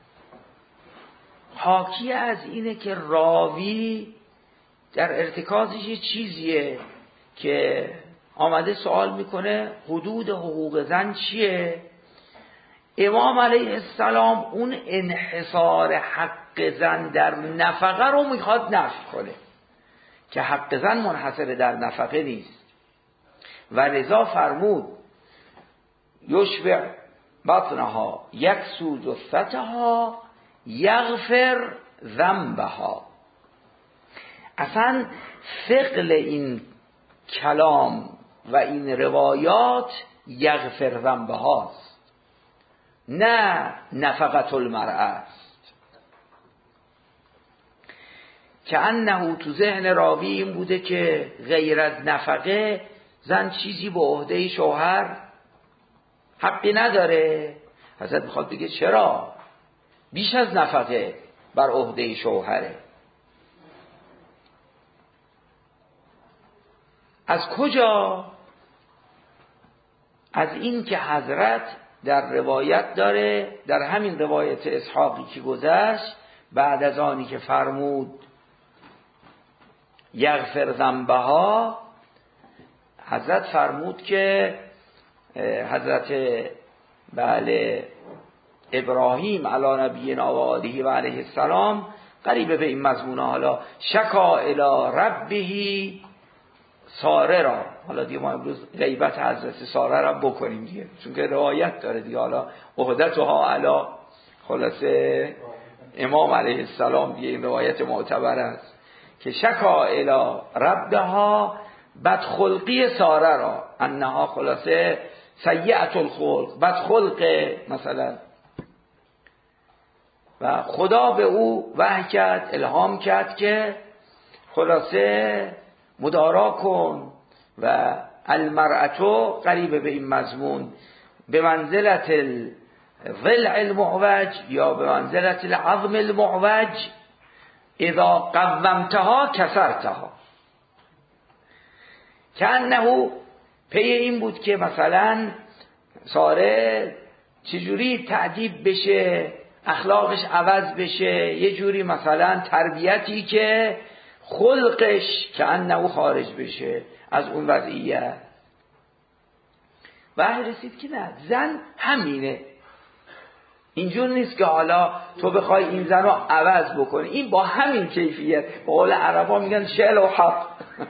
حاکی از اینه که راوی در ارتکازش یه چیزیه که آمده سوال میکنه حدود حقوق زن چیه. امام علیه السلام اون انحصار حق زن در نفقه رو میخواد نفی کنه که حق زن منحصر در نفقه نیست و لذا فرمود یشبع بطنها یکسو جثتها یغفر ذنبها. اصلا ثقل این کلام و این روایات یغفر ذنبهاست، نه نفقت المرأه است. که انه تو ذهن راوی این بوده که غیر از نفقه زن چیزی به عهده شوهر حقی نداره. حضرت میخواد بگه چرا؟ بیش از نفقه بر عهده شوهره. از کجا؟ از این که حضرت در روایت داره، در همین روایت اسحاقی که گذشت، بعد از آنی که فرمود یغفر ذنبها، حضرت فرمود که حضرت بله ابراهیم علی نبینا و آله و علیه السلام قریب به این مضمون، حالا شکا الی ربه ساره را، حالا دیگه ما امروز غیبت حضرت ساره را بکنیم دیگه، چون که روایت داره دیگه، حالا عهدتها علی، خلاصه امام علیه السلام دیگه، این روایت معتبر است که شکا الی ربها، بدخلقی ساره را، انها خلاصه سیئة الخلق، بدخلق مثلا، و خدا به او وحی کرد، الهام کرد که خلاصه مدارا کن. و المرأتو قریب به این مضمون به منزلت الضلع المعوج یا به منزلت العظم المعوج، اذا قومتها کسرتها. که انه پی این بود که مثلا ساره چجوری تعدیب بشه، اخلاقش عوض بشه، یه جوری مثلا تربیتی که خلقش که انه خارج بشه از اون وضعیت. و رسید که نه، زن همینه، اینجور نیست که حالا تو بخوای این زن رو عوض بکنی، این با همین کیفیت، به قول عربا میگن شعل و حق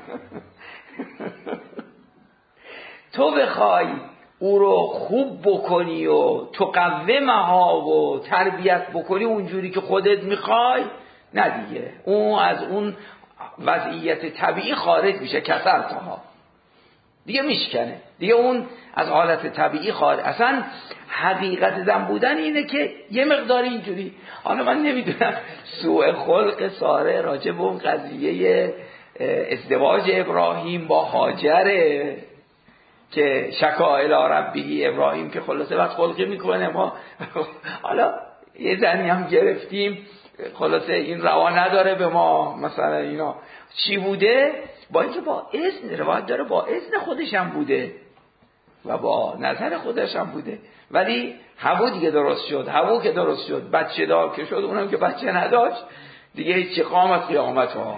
تو بخوای او رو خوب بکنی و تو قومها و تربیت بکنی اونجوری که خودت میخوای، نه دیگه، اون از اون وضعیت طبیعی خارج میشه، کسرتها دیگه میشکنه دیگه، اون از حالت طبیعی خارج. اصلا حقیقت زن بودن اینه که یه مقدار اینجوری، حالا من نمیدونم سوء خلق ساره راجع به اون قضیه ازدواج ابراهیم با هاجره که شکا الی ربه ابراهیم که خلاصه بد خلقی میکنه، ما حالا یه زنی هم گرفتیم خلاصه این روا نداره به ما مثلا اینا چی بوده، با اینکه با اذن روایت داره، با اذن خودش هم بوده و با نظر خودش هم بوده، ولی هوا دیگه درست شد، هوا که درست شد بچه دار که شد، اونم که بچه نداشت دیگه هیچ قامت قیامت ها.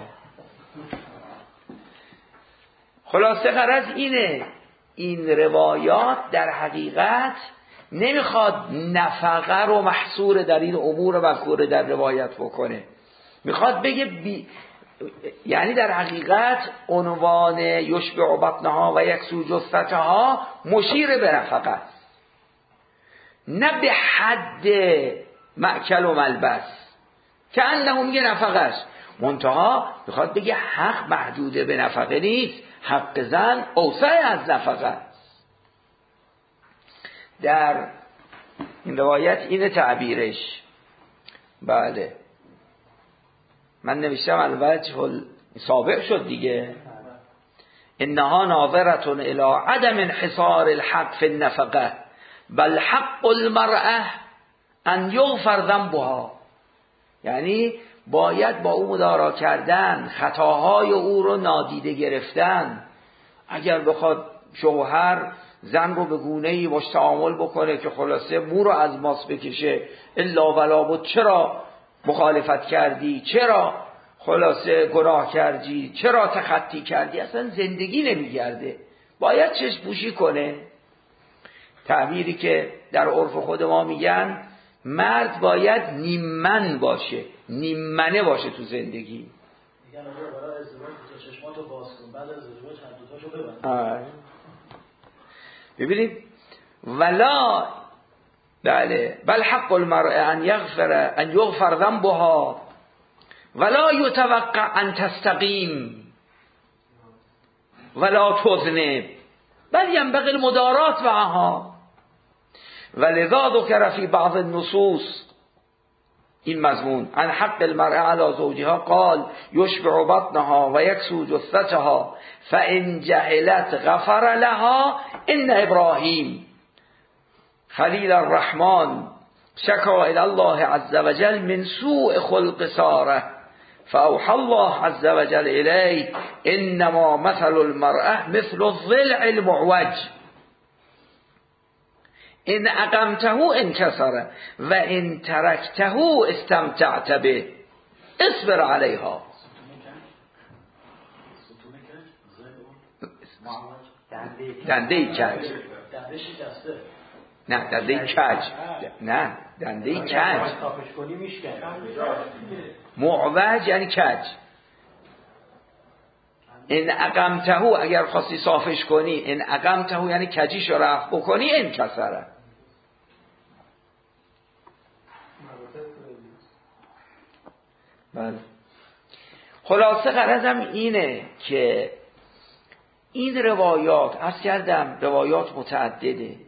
خلاصه غرض اینه، این روایات در حقیقت نمیخواد نفقه رو محصور در این امور مذکوره در روایت بکنه، میخواد بگه بی... یعنی در حقیقت عنوان یشبع بطنها و یکسو جثتها مشیر به نفقه است، نه به حد مأکل و ملبس که انه میگه نفقه است، منتها میخواد بگه حق محدوده به نفقه نیست، حق زن اوسع از نفقه است. در این روایت اینه تعبیرش. بله من نوشتم الوجه سابق شد دیگه، انها ناظرتون الی عدم انحصار الحق فی النفقه بل حق المرأة ان یغفر ذنبها، یعنی باید با او مدارا کردن، خطاهای او رو نادیده گرفتن. اگر بخواد شوهر زن رو به گونه‌ای باش تعامل بکنه که خلاصه مو رو از ماس بکشه، الا ولا بود، چرا مخالفت کردی، چرا خلاصه گناه کردی، چرا تخطی کردی، اصلا زندگی نمیگرده، باید چشم پوشی کنه. تعبیری که در عرف خود ما میگن مرد باید نیممن باشه، نیممنه باشه تو زندگی. میگن آقا برای ازدواج تو چشماتو باز کن، بعد از ازدواج هر دو تاشو ببند. ببینید ولا بله بل حق المرء ان یغفر ان یغفر ذنبها ولا یتوقع ان تستقیم ولا تذنب بل ينبغي المدارات معها. ولذا ذكر في بعض النصوص این مضمون عن حق المرأة على زوجها قال يشبع بطنها ويكسو جثتها فإن جهلت غفر لها إن إبراهيم خليل الرحمن شكا إلى الله عز وجل من سوء خلق سارة فأوحى الله عز وجل إليه إنما مثل المرأة مثل الضلع المعوج إن أقمته انكسر وإن تركته استمتعت به اصبر عليها. دنده کج، نه دنده کج، نه دنده کج، معوج یعنی کج. این اقمته، اگر خواستی صافش کنی، این اقمته یعنی کجیش رو رفع بکنی، این کسره. بله. خلاصه غرضم اینه که این روایات، عرض کردم روایات متعدده،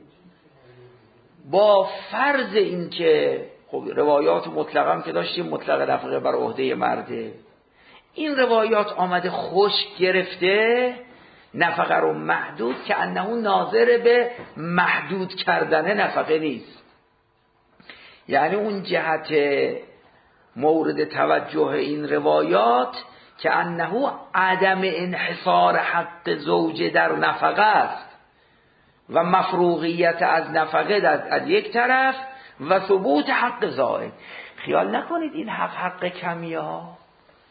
با فرض این که خب روایات مطلقا که داشتیم مطلق نفقه بر عهده مرده، این روایات آمده خشک گرفته نفقه رو محدود که انه ناظر به محدود کردن نفقه نیست. یعنی اون جهت مورد توجه این روایات که انه عدم انحصار حق زوج در نفقه است و مفروغیت از نفقه از یک طرف و ثبوت حق زائد. خیال نکنید این حق حق کمیه ها.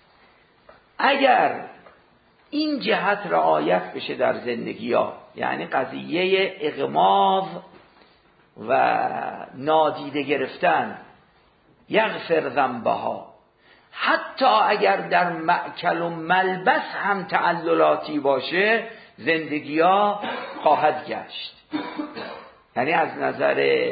اگر این جهت رعایت بشه در زندگی ها، یعنی قضیه اغماض و نادیده گرفتن، یغفر ذنبها، حتی اگر در مأکل و ملبس هم تعللاتی باشه زندگی ها خواهد گشت. یعنی از نظر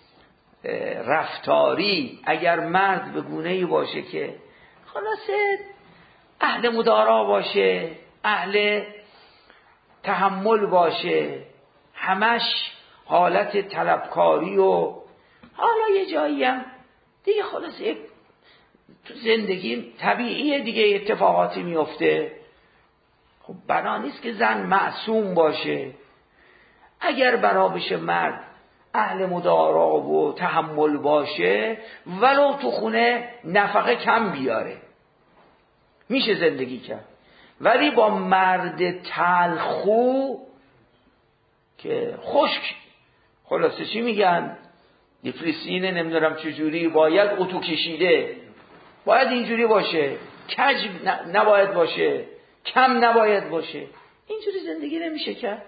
رفتاری اگر مرد به گونه‌ای باشه که خلاصه اهل مدارا باشه، اهل تحمل باشه، همش حالت طلبکاری و حالا یه جایی هم دیگه خلاصه تو زندگی طبیعیه دیگه اتفاقاتی میفته، خب بنا نیست که زن معصوم باشه. اگر بنا بشه مرد اهل مدارا و تحمل باشه، ولو تو خونه نفقه کم بیاره میشه زندگی کرد. ولی با مرد تلخو که خشک، خلاصه چی میگن، دیفریسینه، نمیدونم چجوری، باید اتو کشیده، باید اینجوری باشه، کج نباید باشه، کم نباید باشه، اینجوری زندگی نمیشه کرد.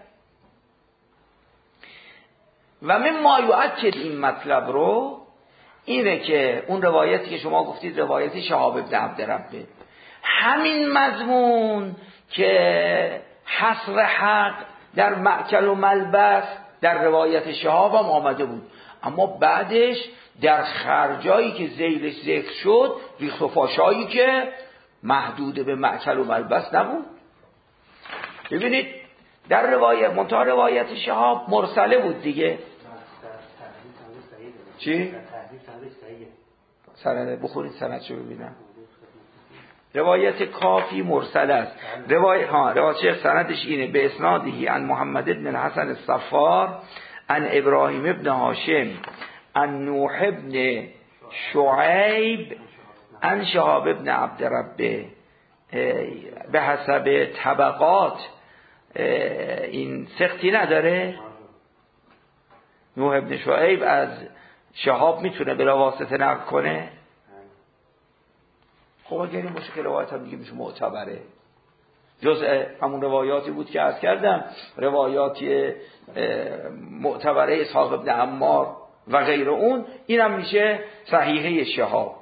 و من ما یؤکد این مطلب رو اینه که اون روایتی که شما گفتید روایت شهاب بن عبدربه، همین مضمون که حصر حق در مأکل و ملبس در روایت شهاب هم آمده بود، اما بعدش در خرجایی که ذیلش ذکر شد ریخت و فاشایی که محدود به مأکل و ملبس نبود. ببینید در روایت منتها روایت شهاب مرسله بود دیگه. چی؟ سند بخورید سندشو ببینم. روایت کافی مرسل است. روایت ها روایت سندش اینه به اسنادی عن محمد بن الحسن الصفار عن ابراهیم ابن هاشم عن نوح ابن شعیب عن شهاب ابن عبد ربه به حسب طبقات این سختی نداره. نوح ابن شعیب از شهاب میتونه بلا واسطه نقل کنه. خب اگر این باشه که روایت هم دیگه میشه معتبره. جزء همون روایاتی بود که عرض کردم، روایاتی معتبره اسحاق ابن عمار و غیر اون، اینم میشه صحیحه شهاب.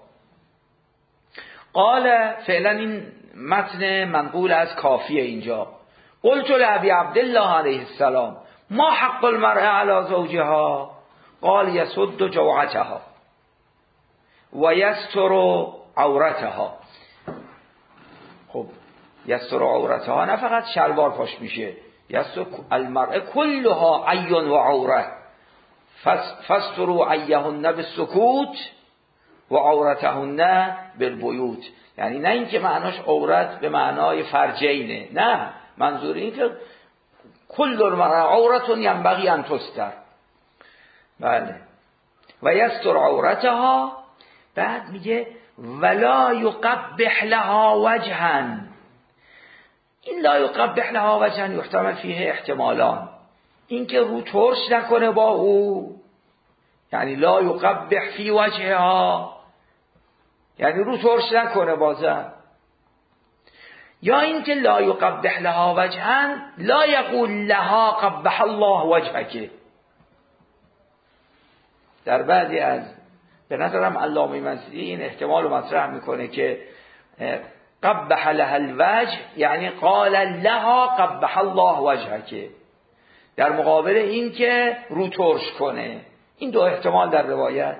قال فعلا این متن منقول از کافیه. اینجا قلت لابی عبدالله علیه السلام ما حق المرء علی زوجها قال یسد جوعتها و یستر عورتها. خب یستر عورتها نه فقط شلوار پاش میشه، یستر المرء کلها عی و عوره فستروا عیهن بالسکوت و عورتهن بالبیوت. یعنی نه اینکه معناش عورت به معنای فرجینه، نه، منظور این که کل المرء عورت ینبغی ان تستر. بله. و یستر عورتها. بعد میگه ولا یقبح لها وجها. این لا یقبح لها وجها یحتمل فیه احتمالان. این که رو ترش نکنه با او، یعنی لا یقبح فی وجهها، یعنی رو ترش نکنه با زن. یا این که لا یقبح لها وجها لا یقول لها قبح الله وجهک. در بعضی از به نظرم علامه منصوری این احتمال رو مطرح میکنه که قبح لها الوجه یعنی قال لها قبح الله وجهک، در مقابل این که رو ترش کنه. این دو احتمال در روایت.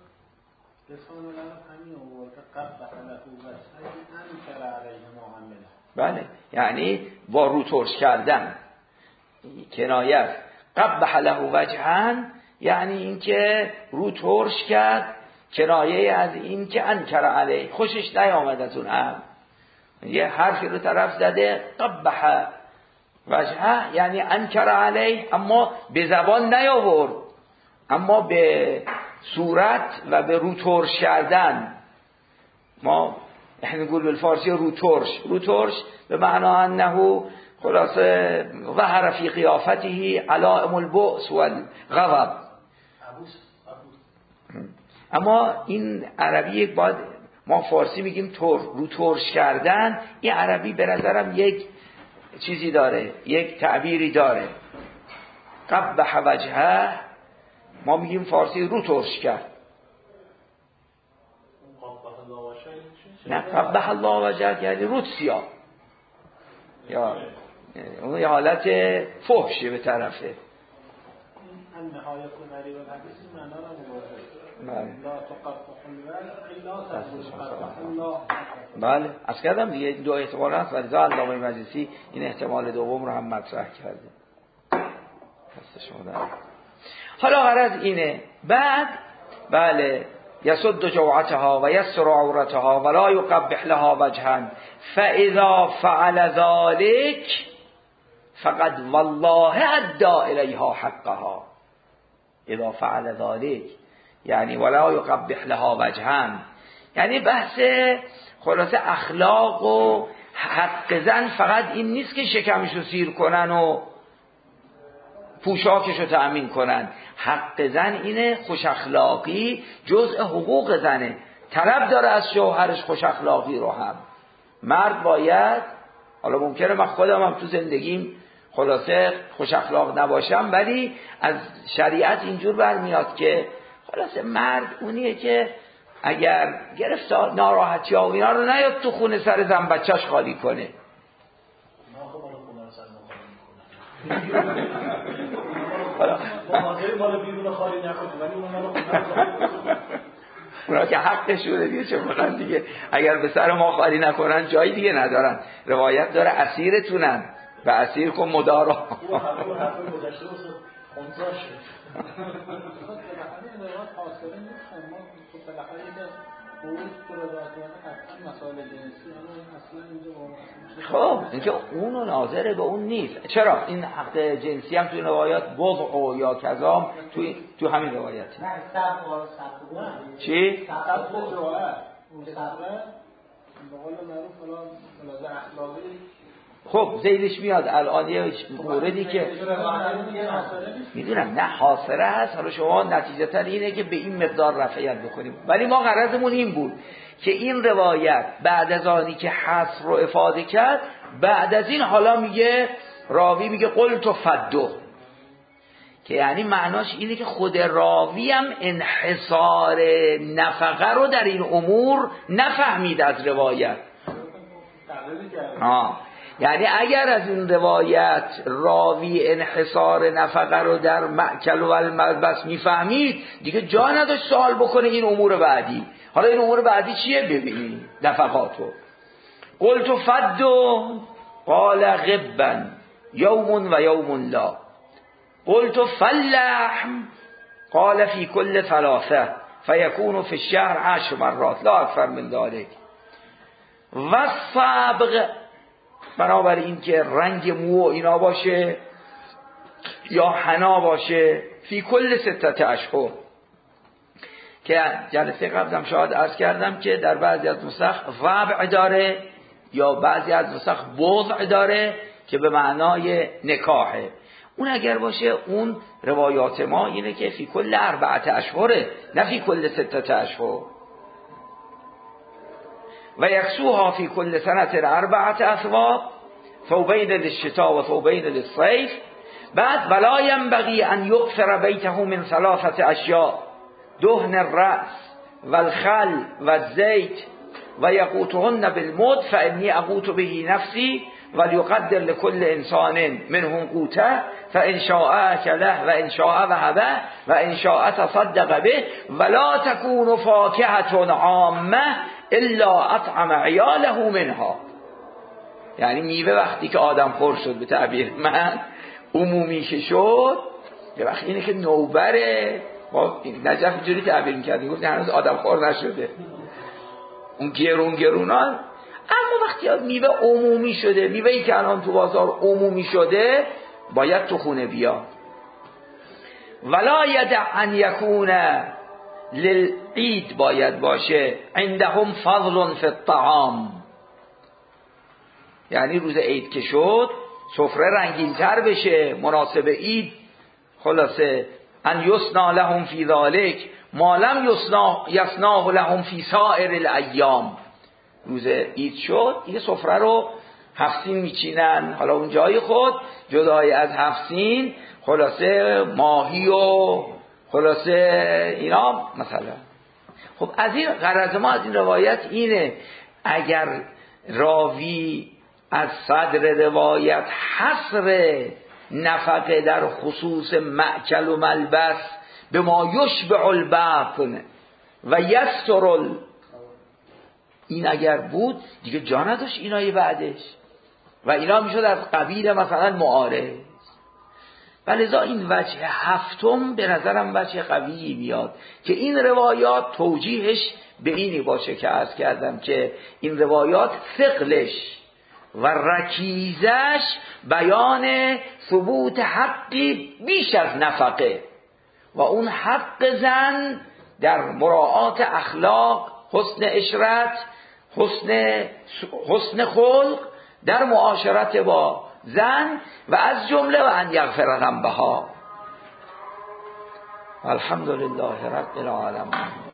بله، یعنی با رو ترش کردن کنایت. قبح له وجها یعنی این که رو ترش کرد، کنایه از این که انکر علیه، خوشش نیامد از اون امر. یه حرفی رو طرف زده قبح وجهه یعنی انکر علیه، اما به زبان نیاورد، اما به صورت و به رو ترش کردن. ما احنا نقول بالفارسی رو ترش. رو ترش به معنا انه خلاصه ظهر فی قیافته علائم البؤس والغضب. اما این عربی یک باید، ما فارسی میگیم تر، رو ترش کردن. این عربی به نظرم یک چیزی داره، یک تعبیری داره. قبح وجهه ما میگیم فارسی رو ترش کرد. نه، قبح الله وجهه یعنی رو سیاه، یا اون یه حالت فحشه به طرفه. بله، از کردم دیگه دو احتمال هست و رضا علامه مجلسی این احتمال دوم رو هم مطرح کرده. حالا غرض اینه. بعد بله یسد جوعتها و یستر عورتها ولا یقبح لها وجها فاذا فعل ذلك فقد والله ادى الیها حقها. اذا فعل ذلك یعنی ولا یقبح لها وجها، یعنی بحث خلاصه اخلاق و حق زن فقط این نیست که شکمش رو سیر کنن و پوشاکش رو تأمین کنن. حق زن اینه خوش اخلاقی جزء حقوق زنه. طلب داره از شوهرش خوش اخلاقی رو هم. مرد باید، حالا ممکنه من خودم هم تو زندگیم خلاصه خوش اخلاق نباشم، ولی از شریعت اینجور برمیاد که خلاصه مرد اونیه که اگر گرفتار ناراحتی ها و اینا رو نیاد تو خونه سر زن بچهش خالی کنه. اونا که حقشونه دیگه، چه کنن دیگه؟ اگر به سر ما خالی نکنن جایی دیگه ندارن. روایت داره اسیرتونن و اسیر کن مدارا. خب اینکه اونو ناظره به اون نیست. چرا این حق جنسی هم توی روایات بضع یا کذام توی تو همین روایت چی؟ خب زیدش میاد الان یه موردی که میدونم نه حاصله هست، حالا شما نتیجه تر اینه که به این مقدار رفعیت بکنیم، ولی ما غرضمون این بود که این روایت بعد از آنی که حصر رو افاده کرد، بعد از این حالا میگه راوی میگه قلت فدو، که یعنی معناش اینه که خود راوی هم انحصار نفقه رو در این امور نفهمید از روایت. آه. یعنی اگر از این روایت راوی انحصار نفقه رو در مأکل و الملبس میفهمید، دیگه جا نداشت سوال بکنه این امور بعدی. حالا این امور بعدی چیه؟ ببینید نفقاتو. قلت فدو قال غبا یوم و یوم لا. قلت فاللحم قال في كل ثلاثة فيكون في الشهر عشر مرات لا اكثر من ذلك. و الصبغ بنابراین این که رنگ مو اینا باشه یا حنا باشه فی کل ستت اشهر، که جلسه قبلم شاید عرض کردم که در بعضی از نسخ ضبع داره یا بعضی از نسخ بضع داره که به معنای نکاحه. اون اگر باشه اون روایات ما اینه که فی کل اربعت اشهره، نه فی کل ستت اشهر. و یکسوها فی کل سنت اربعت اثواب ثوبین للشتاء و ثوبین للصیف. بعد ولا ينبغي ان یؤثر بیته من ثلاثه اشیاء دهن الرأس والخل والزيت ويقوتهن بالمد فإني أقوت به نفسي وليقدر لكل إنسان منهم قوته فإن شاء أكله وإن شاء وهبه وإن شاء تصدق به ولا تكون فاكهة عامة إلا أطعم عياله منها. یعنی میوه وقتی که آدم خور شد به تعبیر من عمومی که شد، یه وقتی اینه که نوبره. ما نجف اینجوری تعبیر می‌کرد، میگفت هنوز آدم خور نشده اون گرون گرونان. اما وقتی میوه عمومی شده، میوه‌ای که الان تو بازار عمومی شده باید تو خونه بیاد. ولا یدع ان یکون للعید باید باشه عندهم فضل فی الطعام، یعنی روز عید که شد سفره رنگین تر بشه مناسب عید. خلاصه ان یصنع لهم فی ذلک ما لم یصنع یصنعه لهم فی سائر الایام. روز عید شد دیگه سفره رو هفتین میچینن، حالا اون جای خود جدای از هفتین خلاصه ماهی و خلاصه اینا مثلا. خب از این غرض ما از این روایت اینه اگر راوی از صدر روایت حصر نفقه در خصوص مأکل و ملبس به ما یشبع البطن و یستر این اگر بود دیگه جا نداشت اینای بعدش و اینا میشد از قبیل مثلا معارض. ولذا این وجه هفتم به نظرم وجه قوی میاد که این روایات توجیهش به اینی باشه که عرض کردم که این روایات ثقلش و رکیزش بیان ثبوت حقی بیش از نفقه و اون حق زن در مراعات اخلاق، حسن عشرت، حسن حسن خلق در معاشرت با زن و از جمله و ان یغفر ذنبها. الحمدلله رب العالمین.